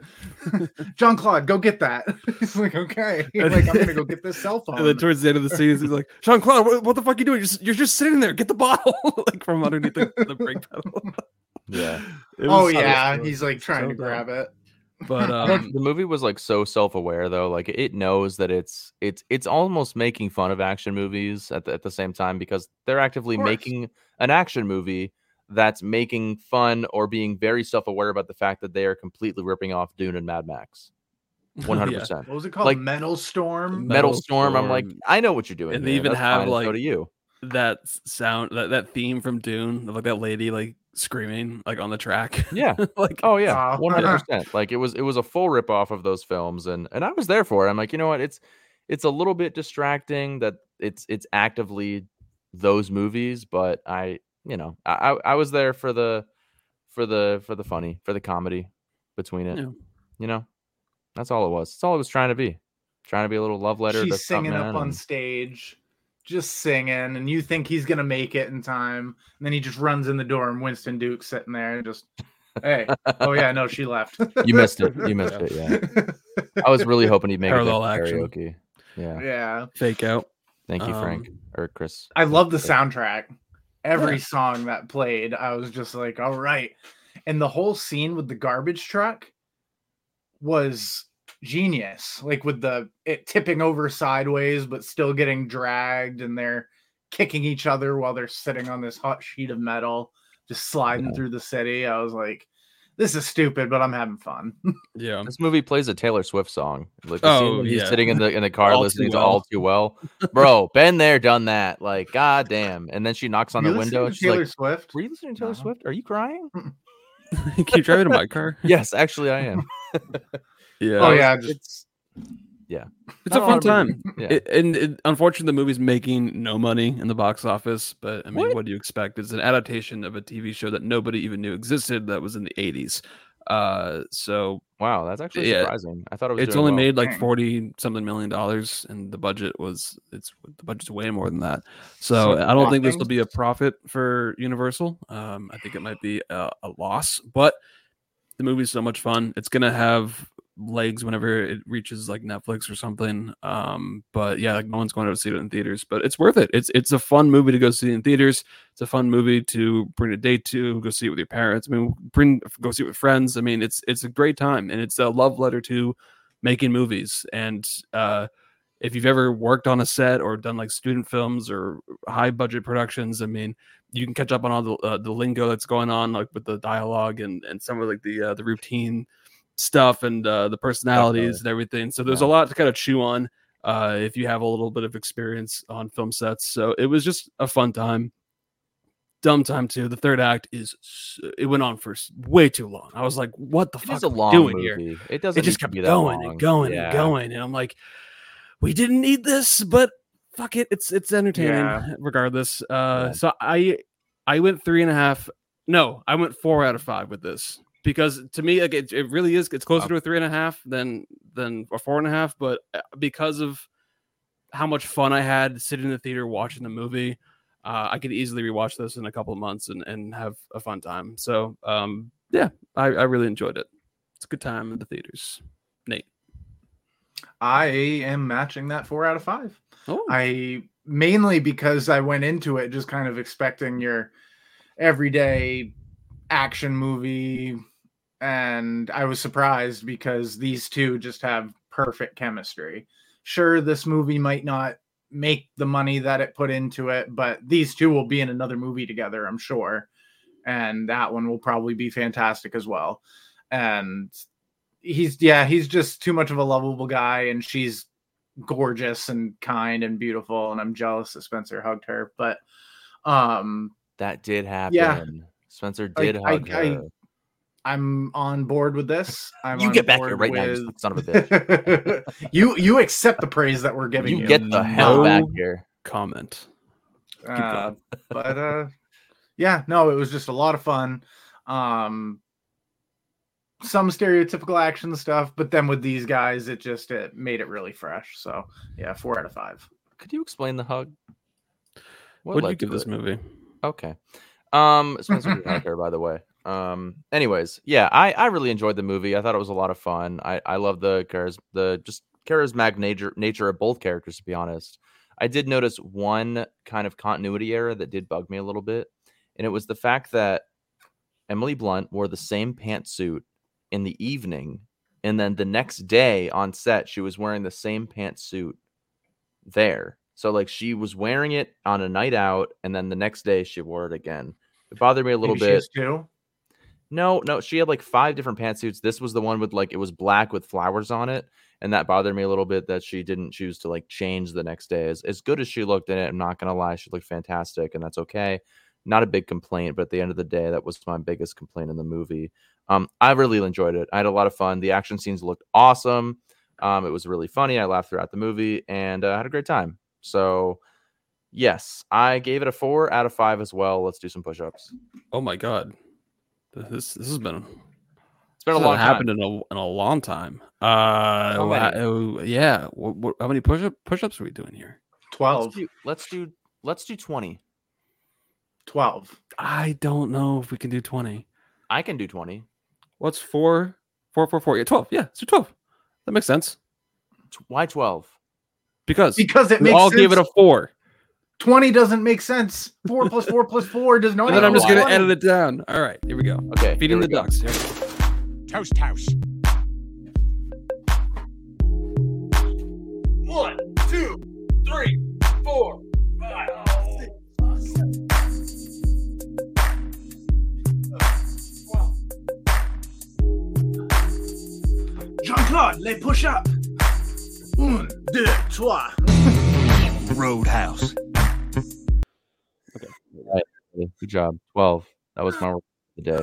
John Claude, go get that. He's like, okay, like I'm gonna go get this cell phone. And then towards the end of the scene, he's like, Jean Claude, what, what the fuck are you doing? You're just, you're just sitting there. Get the bottle, like from underneath the, the brake pedal. Yeah. It oh was so- yeah, so- he's like trying so to dumb. grab it. But I thought um, the movie was like so self-aware though. Like it knows that it's it's it's almost making fun of action movies at the, at the same time because they're actively course. making an action movie that's making fun or being very self-aware about the fact that they are completely ripping off Dune and Mad Max. one hundred percent. What was it called? Like- Metal Storm. Metal Metal Storm, I'm like, Storm. I know what you're doing. And they here. even That's have, fine, and so like, do you. that sound, that, that theme from Dune, of like that lady like screaming like on the track. Yeah. like Oh yeah, Wow. one hundred percent. Like it was, it was a full rip off of those films, and and I was there for it. I'm like, you know what? It's it's a little bit distracting that it's it's actively those movies, but I, you know, I I I was there for the for the for the funny, for the comedy between it. Yeah. You know, that's all it was. That's all it was trying to be, trying to be a little love letter. to She's singing up Stuntman on and- stage, just singing, and you think he's gonna make it in time, and then he just runs in the door, and Winston Duke's sitting there, and just, hey, oh yeah, no, she left. You missed it. You missed it. Yeah, I was really hoping he'd make Parallel it to action. karaoke. Yeah. Yeah, Fake out. Thank you, Frank Um, or Chris. I love the Yeah. soundtrack. Every Yeah. song that played, I was just like, all right. And the whole scene with the garbage truck was genius. Like with the it tipping over sideways, but still getting dragged, and they're kicking each other while they're sitting on this hot sheet of metal, just sliding Yeah. through the city. I was like, this is stupid, but I'm having fun. Yeah. This movie plays a Taylor Swift song. Like the Oh, scene when he's yeah. sitting in the in the car All Too listening to Well. All Too Well. Bro, been there, done that. Like, god damn. And then she knocks on You the listening window to and she's Taylor like, Swift. were you listening to Taylor No. Swift? Are you crying? Can you drive in my car? Yes, actually I am. Yeah. Oh It's- yeah, just It's yeah. It's a Not fun lot of movies- time. Yeah. It, and it, unfortunately, the movie's making no money in the box office. But I mean, What? what, do you expect? It's an adaptation of a T V show that nobody even knew existed. That was in the eighties. Uh, so Wow, that's actually Yeah. surprising. I thought it was it's doing only well. made like Dang. forty something million dollars, and the budget was it's the budget's way more than that. So So I don't think this will things- be a profit for Universal. Um, I think it might be a, a loss, but the movie's so much fun. It's gonna have legs whenever it reaches like Netflix or something. Um, but yeah, like no one's going to see it in theaters, but it's worth it. It's it's a fun movie to go see in theaters. It's a fun movie to bring a date to, go see it with your parents. I mean, bring go see it with friends. I mean, it's it's a great time, and it's a love letter to making movies. And uh, if you've ever worked on a set or done like student films or high budget productions, I mean, you can catch up on all the uh, the lingo that's going on, like with the dialogue and and some of like the uh, the routine stuff and uh, the personalities Definitely. and everything. So there's Yeah. a lot to kind of chew on uh, if you have a little bit of experience on film sets. So it was just a fun time. Dumb time too. The third act is s- it went on for s- way too long. I was like, "What the It fuck is a are we long doing movie. here?" It doesn't It just need to kept be that going long. and going Yeah. and going, and I'm like, "We didn't need this, but fuck it, it's it's entertaining Yeah. regardless." Uh, Yeah. so I I went three and a half. No, I went four out of five with this because to me, like it, it really is. It's closer Wow. to a three and a half than than a four and a half. But uh, because of how much fun I had sitting in the theater watching the movie, uh, I could easily rewatch this in a couple of months and, and have a fun time. So um, yeah, I, I really enjoyed it. It's a good time in the theaters. Nate. I am matching that four out of five. Oh, I mainly because I went into it just kind of expecting your everyday action movie, and I was surprised because these two just have perfect chemistry. Sure, this movie might not make the money that it put into it, but these two will be in another movie together, I'm sure. And that one will probably be fantastic as well. And he's, yeah, he's just too much of a lovable guy, and she's gorgeous and kind and beautiful. And I'm jealous that Spencer hugged her. But, um, That did happen. Yeah. Spencer did I- hug I- her. I'm on board with this. I'm You on get back board here right now, you with- son of a bitch. you you accept the praise that we're giving you. You get the hell No. back here. comment. Uh, but uh, yeah, no, it was just a lot of fun. Um, some stereotypical action stuff, but then with these guys, it just it made it really fresh. So yeah, four out of five. Could you explain the hug? What did led you give to this it? movie? Okay. Um, Spencer did hug her, by the way. Um, anyways, yeah, I, I really enjoyed the movie. I thought it was a lot of fun. I, I love the charis- the just charismatic nature nature of both characters, to be honest. I did notice one kind of continuity error that did bug me a little bit, and it was the fact that Emily Blunt wore the same pantsuit in the evening, and then the next day on set, she was wearing the same pantsuit there. So like she was wearing it on a night out, and then the next day she wore it again. It bothered me a little Maybe she bit. has two. No, no, she had like five different pantsuits. This was the one with like it was black with flowers on it, and that bothered me a little bit that she didn't choose to like change the next day. As, as good as she looked in it, I'm not gonna lie, she looked fantastic, and that's okay. Not a big complaint, but at the end of the day, that was my biggest complaint in the movie. Um, I really enjoyed it. I had a lot of fun. The action scenes looked awesome. Um, it was really funny. I laughed throughout the movie and uh, had a great time. So, yes, I gave it a four out of five as well. Let's do some push-ups. Oh my god, this this has been It's been a this long hasn't happened time. in a in a long time. Uh, How la- many? oh, yeah. What, what, how many push up push ups are we doing here? Let's twelve. do, let's do let's do twenty. twelve. I don't know if we can do twenty. I can do twenty. What's four? Four, four, four. Yeah, twelve. Yeah, let's do twelve. That makes sense Tw- Why twelve? because Because it we makes all sense. gave it a four, twenty doesn't make sense. Four plus four plus four does not. and then I'm just equal gonna twenty. edit it down. All right, here we go. Okay. Feeding here the we go. ducks. Here we go. Toast house. One, two, three, four, five, six, seven. Jean-Claude, les push up. Un, deux, trois. Roadhouse. Good job. twelve. That was my work of the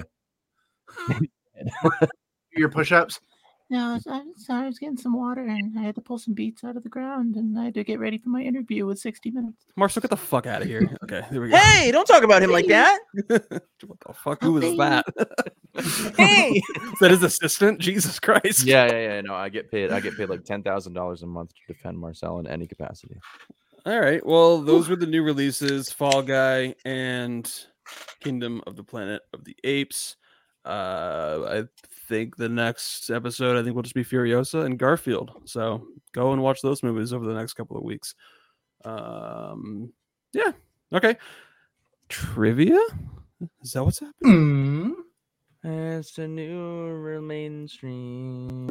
day. Your push-ups. No, I was, I was sorry. I was getting some water, and I had to pull some beets out of the ground, and I had to get ready for my interview with sixty minutes. Marcel, get the fuck out of here. Okay, here we go. Hey, don't talk about him like that. What the fuck? Who is that? Hey. Is that his assistant? Jesus Christ. Yeah, yeah, yeah. No, I get paid. I get paid like ten thousand dollars a month to defend Marcel in any capacity. All right. Well, those were the new releases: Fall Guy and Kingdom of the Planet of the Apes. Uh, I think the next episode, I think, will just be Furiosa and Garfield. So go and watch those movies over the next couple of weeks. Um, yeah. Okay. Trivia. Is that what's happening? Mm. It's a new real mainstream.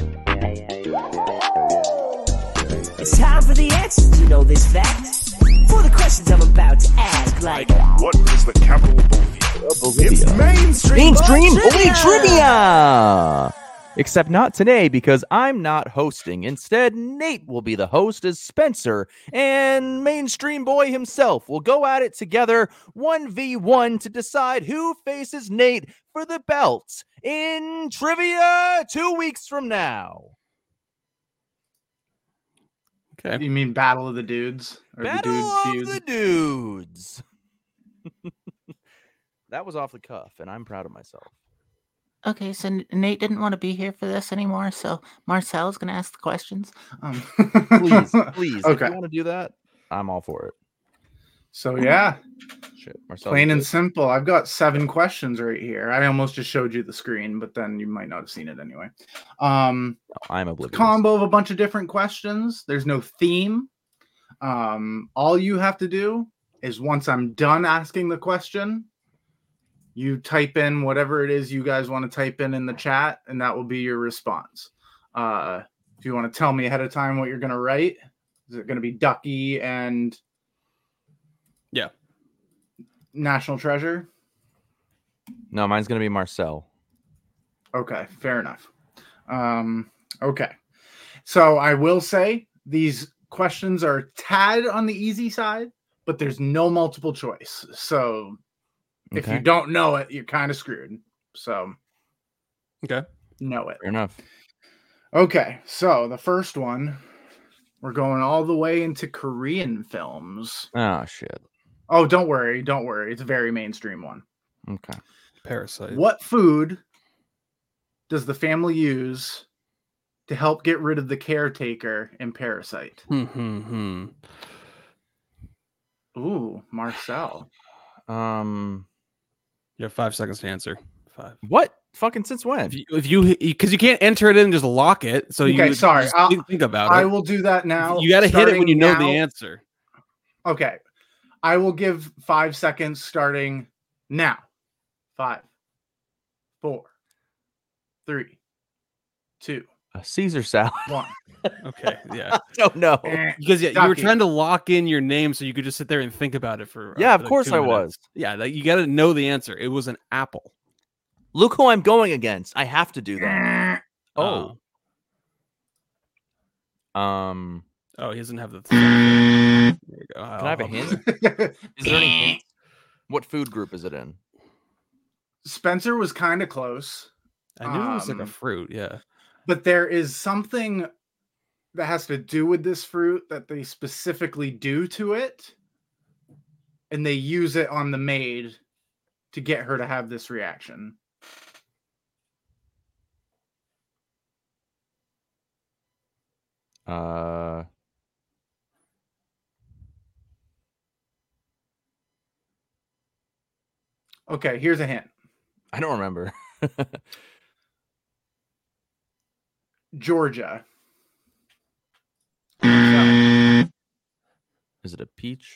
It's time for the answers to know this fact. for the questions I'm about to ask. Like, What is the capital of Bolivia? It's mainstream. Mainstream Bully Bully Trivia! Trivia! Except not today because I'm not hosting. Instead, Nate will be the host as Spencer and Mainstream Boy himself will go at it together one v one to decide who faces Nate for the belt in trivia two weeks from now. Okay. You mean Battle of the Dudes? Or Battle the of Dude the feud? Dudes. That was off the cuff, and I'm proud of myself. Okay, so N- Nate didn't want to be here for this anymore, so Marcel's gonna ask the questions. Um, Please, please, if Okay. you want to do that, I'm all for it. So yeah, Shit, Marcel. plain you and good? simple. I've got seven questions right here. I almost just showed you the screen, but then you might not have seen it anyway. Um, No, I'm oblivious. combo of a bunch of different questions. There's no theme. Um, all you have to do is once I'm done asking the question, you type in whatever it is you guys want to type in in the chat, and that will be your response. Uh, if you want to tell me ahead of time what you're going to write, is it going to be Ducky and Yeah. National Treasure? No, mine's gonna be Marcel. Okay, fair enough. Um, okay. So I will say these questions are tad on the easy side, but there's no multiple choice. So if you Okay. don't know it, you're kind of screwed. So Okay. know it. Fair enough. Okay, so the first one, we're going all the way into Korean films. Oh shit. Oh, don't worry, don't worry. It's a very mainstream one. Okay. Parasite. What food does the family use to help get rid of the caretaker in Parasite? Hmm, hmm, hmm. Ooh, Marcel. Um. You have five seconds to answer. Five. What? Fucking since when? If you, if you, because you can't enter it in and just lock it. So you Okay, sorry, just I'll- think, think about I it. will do that now. You got to hit it when you know starting the now. answer. Okay. I will give five seconds starting now. Five, four, three, two, A Caesar salad. one. Okay. Yeah. Oh no. Eh, Because yeah, you were Ducky. trying to lock in your name so you could just sit there and think about it for. uh, Yeah, of for like course two I minutes. was. Yeah, like you got to know the answer. It was an apple. Look who I'm going against. I have to do that. Oh. Um. Oh, he doesn't have the. There you go. Can I have a hint? Is there any hint? What food group is it in? Spencer was kind of close, I knew it was like a Um, fruit. Yeah. but there is something that has to do with this fruit that they specifically do to it. And they use it on the maid to get her to have this reaction. Uh. Okay, here's a hint. I don't remember. Georgia. Is it a peach?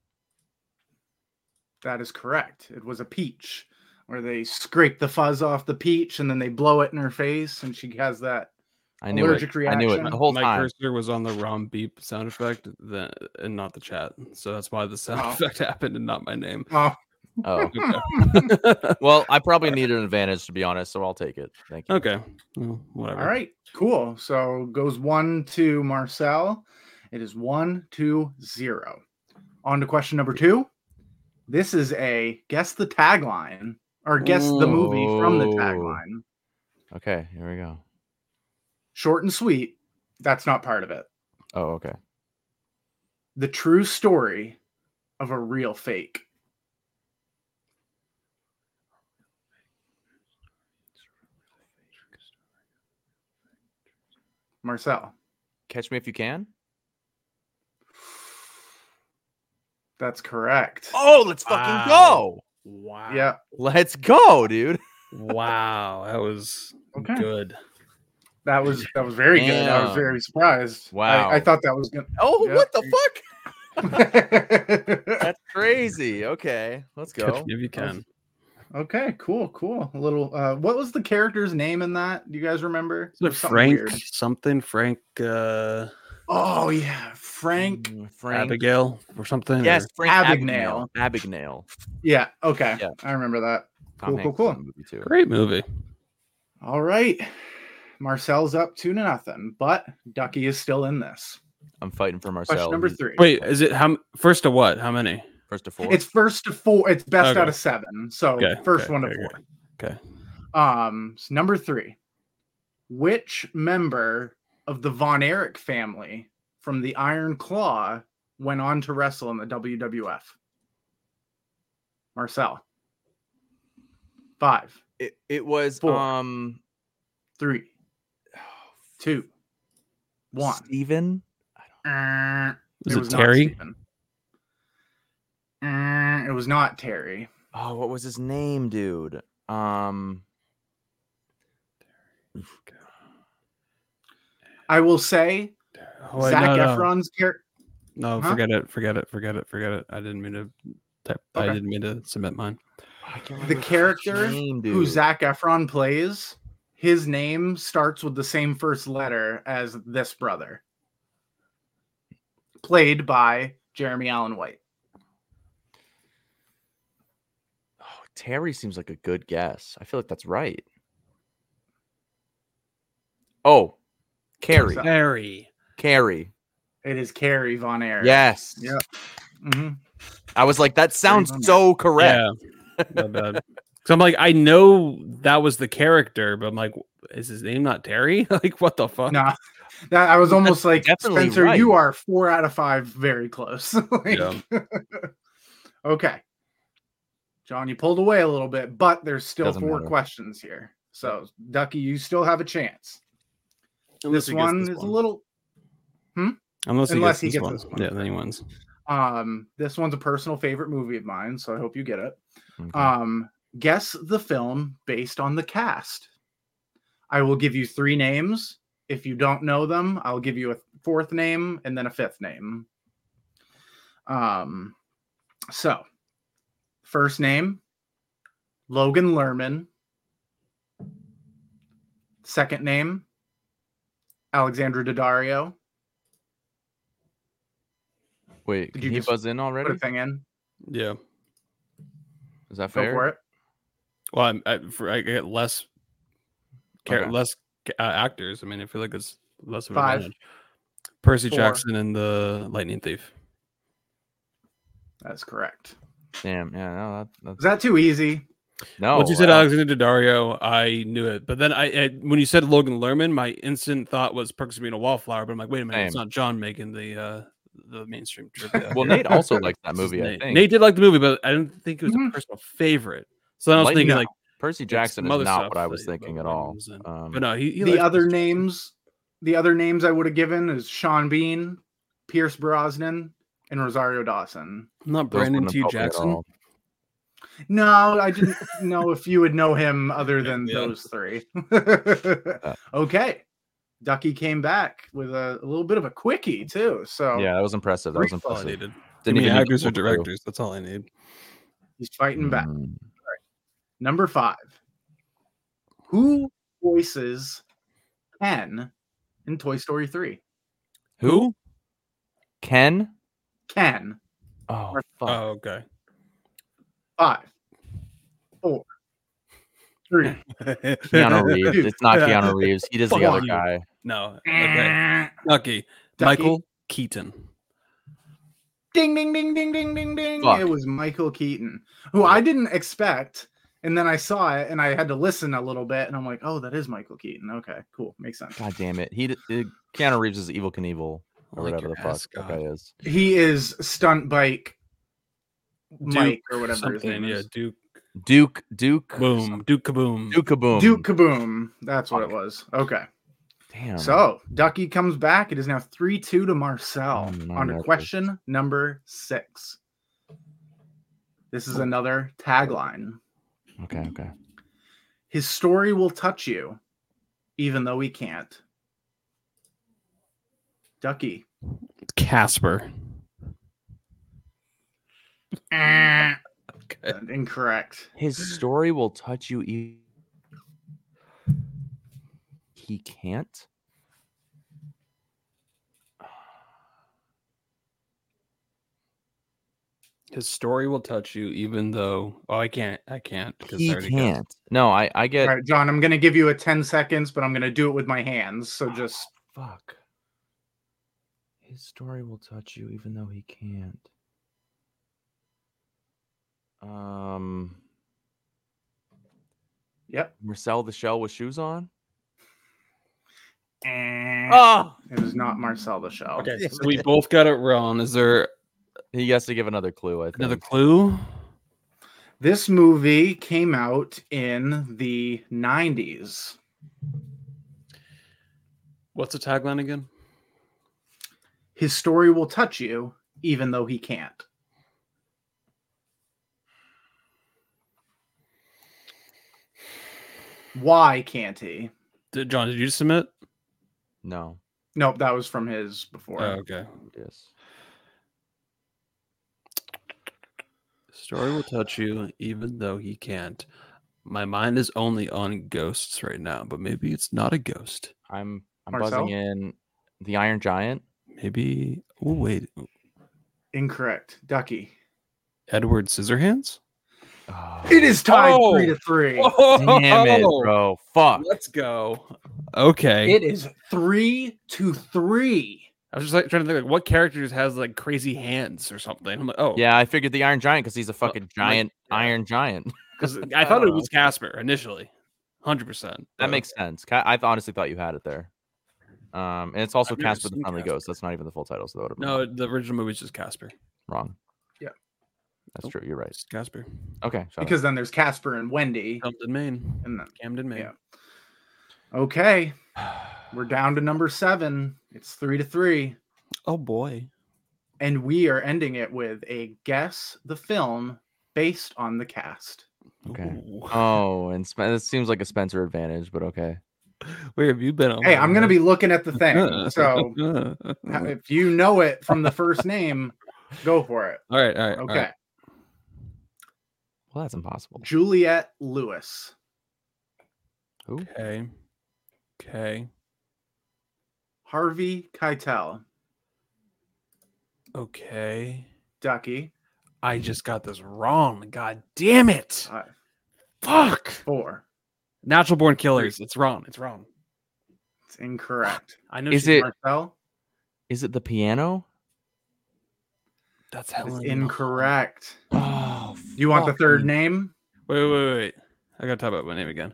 That is correct. It was a peach where they scrape the fuzz off the peach and then they blow it in her face and she has that. I knew Allergic it. I knew it reaction. the whole My time. cursor was on the ROM beep sound effect, the, and not the chat. So that's why the sound Oh. effect happened and not my name. Oh, Oh. Okay. Well, I probably needed an advantage to be honest, so I'll take it. Thank you. Okay. Well, whatever. all right, cool. So goes one to Marcel. It is one to zero. On to question number two. This is a guess the tagline or guess the movie from the Ooh. tagline. Okay, here we go. Short and sweet. That's not part of it. Oh, okay. The true story of a real fake. Marcel. Catch Me If You Can. That's correct. Oh, let's fucking Wow. go. Wow. Yeah. Let's go, dude. Wow. That was Okay. good. That was that was very good. I was Damn. very surprised. Wow. I, I thought that was gonna. Oh, Yeah. what the fuck? okay, That's crazy. Okay, let's Catch go. me if you can. cool, cool. A little. Uh, what was the character's name in that? Do you guys remember? Is it was something Frank weird. something? Frank. Uh, Oh yeah, Frank. Mm, Frank. Abigail or something. Yes, or- Frank Abagnale. Abagnale. Abagnale. Yeah. Okay. Yeah. I remember that. Tom Cool, Hanks cool, is in cool. the movie too. Great movie. All right. Marcel's up two to nothing, but Ducky is still in this. I'm fighting for Marcel. Question number He's three. Wait, is it how first to what? How many? first to four. It's first to four. It's best Okay. out of seven. So Okay, first okay, one to okay, four. Okay. Um, so number three. Which member of the Von Erich family from the Iron Claw went on to wrestle in the W W F? Marcel. Five, it, it was Four. um three, two, one. Steven. Uh, Was it not Terry? Steven. Uh, it was not Terry. Oh, what was his name, dude? Um I will say Oh, wait, Zac no, no. Efron's character. No, Huh? forget it. Forget it. Forget it. Forget it. I didn't mean to type. I Okay. didn't mean to submit mine. I can't The remember his character name, who dude. Zac Efron plays, his name starts with the same first letter as this brother. Played by Jeremy Allen White. Oh, Terry seems like a good guess. I feel like that's right. Oh, Carrie. that? Harry. Carrie. It is Carrie Von Erich. Yes. Yep. Mhm. I was like, that sounds Von so correct. Yeah. Not bad. So I'm like, I know that was the character, but I'm like, is his name not Terry? Like, what the fuck? Nah, that I was almost like definitely Spencer. right. You are four out of five, very close. Like- Yeah. Okay, John, you pulled away a little bit, but there's still Doesn't four matter. questions here. So, Ducky, you still have a chance. Unless this he gets one this is one. a little. Unless he unless gets, he this, gets one. this one. Yeah, then he wins. Um, this one's a personal favorite movie of mine, so I hope you get it. Okay. Um, guess the film based on the cast. I will give you three names. If you don't know them, I'll give you a fourth name and then a fifth name. Um, so first name, Logan Lerman. Second name, Alexandra Daddario. Wait, Did can you he just buzz in Put already? a thing in. Yeah. Is that Go fair? for it. Well, I'm, I, for, I get less, char- Okay. less uh, actors. I mean, I feel like it's less of an Five, advantage. Percy four. Jackson and the Lightning Thief. That's correct. Damn. Yeah. No. That, that's, Was that too easy? no. Once you said uh, Alexander Daddario, I knew it. But then I, I when you said Logan Lerman, my instant thought was Perks of Being a Wallflower. But I'm like, wait a minute, it's Same. not John making the uh, the mainstream trivia. Well, Nate also liked that This is movie. I Nate. think Nate did like the movie, but I didn't think it was Mhm. a personal favorite. So then I was Lightning- thinking No. like, Percy there's Jackson some is other not stuff what I was that- thinking that at Lerman all. was in. Um, but no, he, he The liked other Percy Jackson. names, the other names I would have given is Sean Bean, Pierce Brosnan, and Rosario Dawson. Not those Brandon wouldn't T. help me at Jackson. all. No, I didn't know if you would know him other than Yeah. those three. Okay. Ducky came back with a, a little bit of a quickie too. So Yeah, that was impressive. That was That's all I impressive. needed. Didn't Give me even need actors to or look through. directors. That's all I need. he's fighting back. Mm. Number five. Who voices Ken in Toy Story three? Who? Ken? Ken. Oh, Oh, fuck. okay. Five, four, three. Keanu Reeves. Dude. It's not Keanu Reeves. He does the Fuck other you. guy. No. Okay. Ducky. Ducky. Michael Keaton. Ding, ding, ding, ding, ding, ding, ding. Fuck. It was Michael Keaton, who I didn't expect. And then I saw it and I had to listen a little bit. And I'm like, oh, that is Michael Keaton. Okay, cool. Makes sense. God damn it. He d- uh, Keanu Reeves is Evil Knievel or I like whatever your the fuck ass, that God. guy is. He is stunt bike Mike Duke or whatever his something, name yeah, is. Duke. Duke Duke Boom. Duke Kaboom. Duke Kaboom. Duke Kaboom. That's what it Fuck. was. Okay. Damn. So Ducky comes back. It is now three two to Marcel Mm, I'm on to nervous. question number six. This is another tagline. Okay, okay. His story will touch you, even though he can't. Ducky. Casper. Uh, Okay. Incorrect. His story will touch you. E- he can't. His story will touch you, even though. Oh, I can't. I can't because He I already guessed. can't. No, I I get All right, John, I'm going to give you a ten seconds, but I'm going to do it with my hands. So just fuck. His story will touch you, even though he can't. Um. Yep. Marcel the Shell with shoes on. Eh, Oh, it was not Marcel the Shell. Okay, so we both got it wrong. Is there he has to give another clue. I think. another clue? This movie came out in the nineties. What's the tagline again? His story will touch you, even though he can't. Why can't he? Did, John, did you submit? No. Nope, that was from his before. Oh, okay. Yes. Story will touch you, even though he can't. My mind is only on ghosts right now, but maybe it's not a ghost. I'm I'm Marcel? buzzing in the Iron Giant. Maybe. Oh wait, Incorrect. Ducky. Edward Scissorhands. Oh, It is tied Oh! three to three. damn it, bro. Fuck. Let's go. Okay. It is three to three. I was just like trying to think like what characters has like crazy hands or something. I'm like, oh Yeah, I figured the Iron Giant because he's a fucking like, giant yeah. Iron Giant. because I thought it was Casper initially, hundred percent. That makes sense. Ca- I honestly thought you had it there. Um, and it's also I've never Casper the seen Friendly Casper. Ghost. That's not even the full title, so that would have been no. The original movie is just Casper. wrong. Yeah. That's Nope. true. You're right. It's Casper. Okay. shut up. Because then there's Casper and Wendy. Camden, Maine. And then Camden, Maine. Yeah. Okay. We're down to number seven. It's three to three. Oh boy. And we are ending it with a guess the film based on the cast. Okay. Ooh. Oh, and Sp- it seems like a Spencer advantage, but okay. Where have you been? Hey, I'm going to be looking at the thing. So if you know it from the first name, go for it. all right, all right. all Okay. right. Well, that's impossible. Juliette Lewis. Who? Okay. Okay. Harvey Keitel. Okay. Ducky. I just got this wrong. God damn it. Five, Fuck. four. Natural Born Killers. It's wrong. It's wrong. It's incorrect. I know Is she's it- Mar- Marcel. Is it the piano? That's That is Helen. incorrect. Oh, Do you want the fuck third me. name? Wait, wait, wait, wait. I gotta talk about my name again.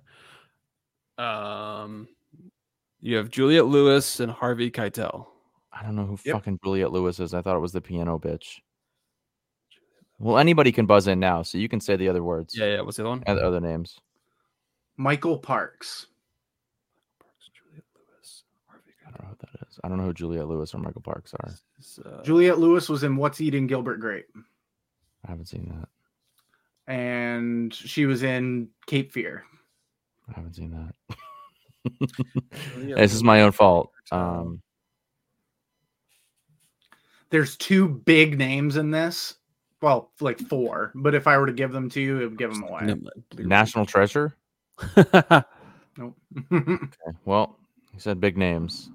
Um, you have Juliette Lewis and Harvey Keitel. I don't know who Yep. fucking Juliette Lewis is. I thought it was the piano bitch. Well, anybody can buzz in now, so you can say the other words. Yeah, yeah. What's the other one? And the other names. Michael Parks. Juliette Lewis, Harvey I don't know who that is. I don't know who Juliette Lewis or Michael Parks are. Is, uh, Juliette Lewis was in What's Eating Gilbert Grape. I haven't seen that. And she was in Cape Fear. I haven't seen that. Juliette This is my own Lewis. fault. Um, There's two big names in this. Well, like four. But if I were to give them to you, it would give them away. No, my blue- National Treasure. Nope. Okay. Well, he said big names.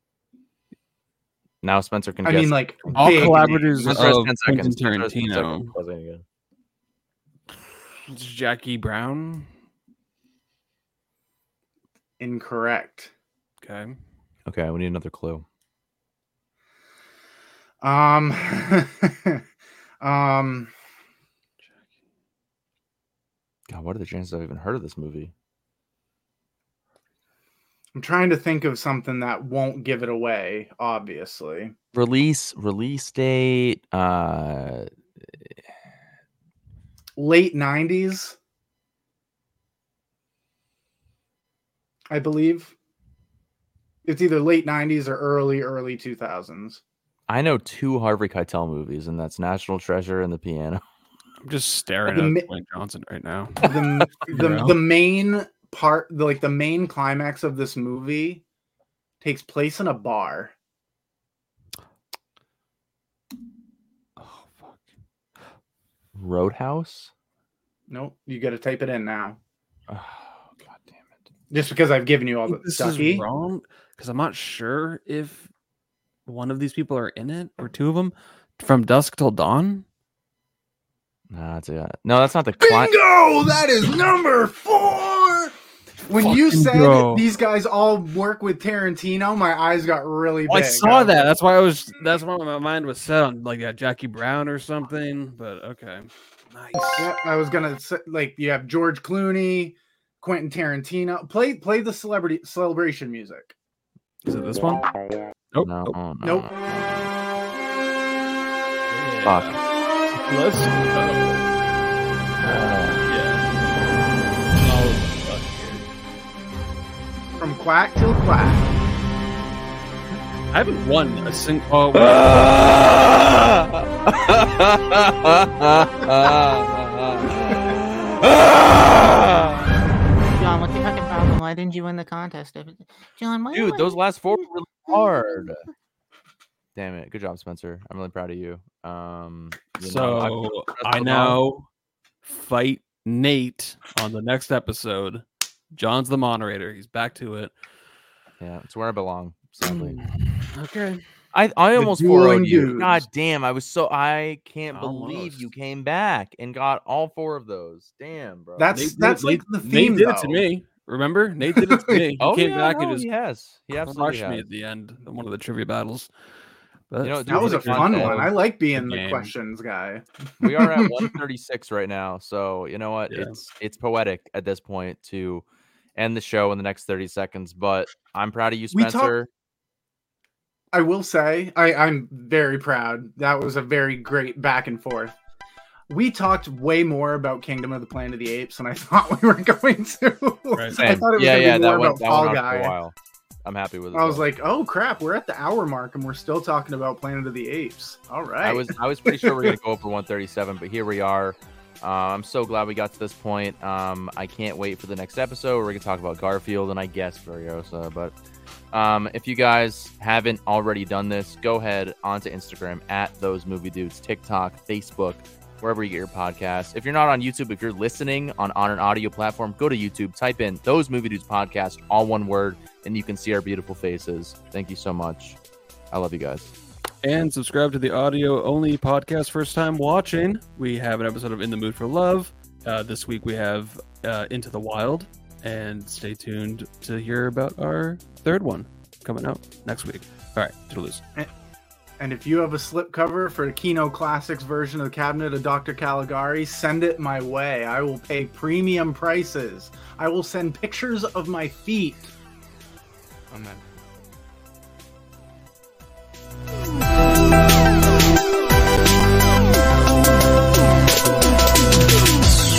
Now Spencer can I guess. mean, like All big collaborators names. Spencer has of ten Quentin seconds. Spencer has ten Tarantino. seconds. Buzzing again. It's Jackie Brown. Incorrect. Okay. Okay, we need another clue. Um. um. God, what are the chances I've even heard of this movie? I'm trying to think of something that won't give it away. Obviously, Release, release date. Uh, late nineties. I believe it's either late nineties or early early two thousands. I know two Harvey Keitel movies, and that's National Treasure and The Piano. I'm just staring The at mi- Dwayne Johnson right now. the the, Yeah. the main part the, like the main climax of this movie takes place in a bar. Oh fuck. Roadhouse. Nope, you got to type it in now, Oh, God damn it! just because I've given you all the This Ducky. is wrong because I'm not sure if one of these people are in it or two of them from Dusk Till Dawn. No, that's a, no, that's not the client. Bingo! That is number four. When you Fucking said bro. these guys all work with Tarantino, my eyes got really big. I saw was that. like, That's why I was. That's why my mind was set on like that Jackie Brown or something. But okay, nice. Yeah, I was gonna say, like, you have George Clooney, Quentin Tarantino. Play play the celebrity celebration music. Is it this one? Nope. No, nope. no, Nope. no. Yeah. Fuck. Let's go. Yeah. Oh, fuck From quack till quack. yeah. I haven't won a single. Oh, wait. John, what's your fucking problem? Why didn't you win the contest? John, why Dude, those last four were really hard. Damn it. Good job, Spencer. I'm really proud of you. Um, you know, So I now fight Nate on the next episode. John's the moderator. He's back to it. yeah, it's where I belong, sadly. Okay. I, I almost dueling four-oh'd you. dudes. God damn, I was so I can't believe Almost. you came back and got all four of those. Damn, bro. That's Nate did- that's like Nate- the theme. Nate did it to though. me. Remember? Nate did it to me. He oh, came yeah, back no, and just he has. He absolutely crushed me has. at the end in one of the trivia battles. But You know, dude, That was for a the fun content, one. I like being the the game. questions guy. We are at one thirty-six right now, so you know what? Yeah. It's it's poetic at this point to end the show in the next thirty seconds. But I'm proud of you, We talk- Spencer. I will say, I, I'm very proud. That was a very great back and forth. We talked way more about Kingdom of the Planet of the Apes than I thought we were going to. Right. I Same. thought it was yeah, going to yeah, be that more went, about that Fall went on for a Guy. while. I'm happy with it. I was though. like, oh crap, we're at the hour mark and we're still talking about Planet of the Apes. All right. I was I was pretty sure we are gonna go over one thirty-seven, but here we are. Uh, I'm so glad we got to this point. Um, I can't wait for the next episode where we can talk about Garfield and I guess Furiosa. But um, if you guys haven't already done this, go ahead onto Instagram at Those Movie Dudes, TikTok, Facebook, wherever you get your podcasts. If you're not on YouTube, if you're listening on, on an audio platform, go to YouTube, type in Those Movie Dudes Podcast, all one word, and you can see our beautiful faces. Thank you so much. I love you guys. And subscribe to the audio only podcast. First time watching, we have an episode of In the Mood for Love. Uh, this week we have uh, Into the Wild, and stay tuned to hear about our third one coming out next week. All right, toodaloo. And if you have a slipcover for the Kino Classics version of the Cabinet of Doctor Caligari, send it my way. I will pay premium prices. I will send pictures of my feet. Amen.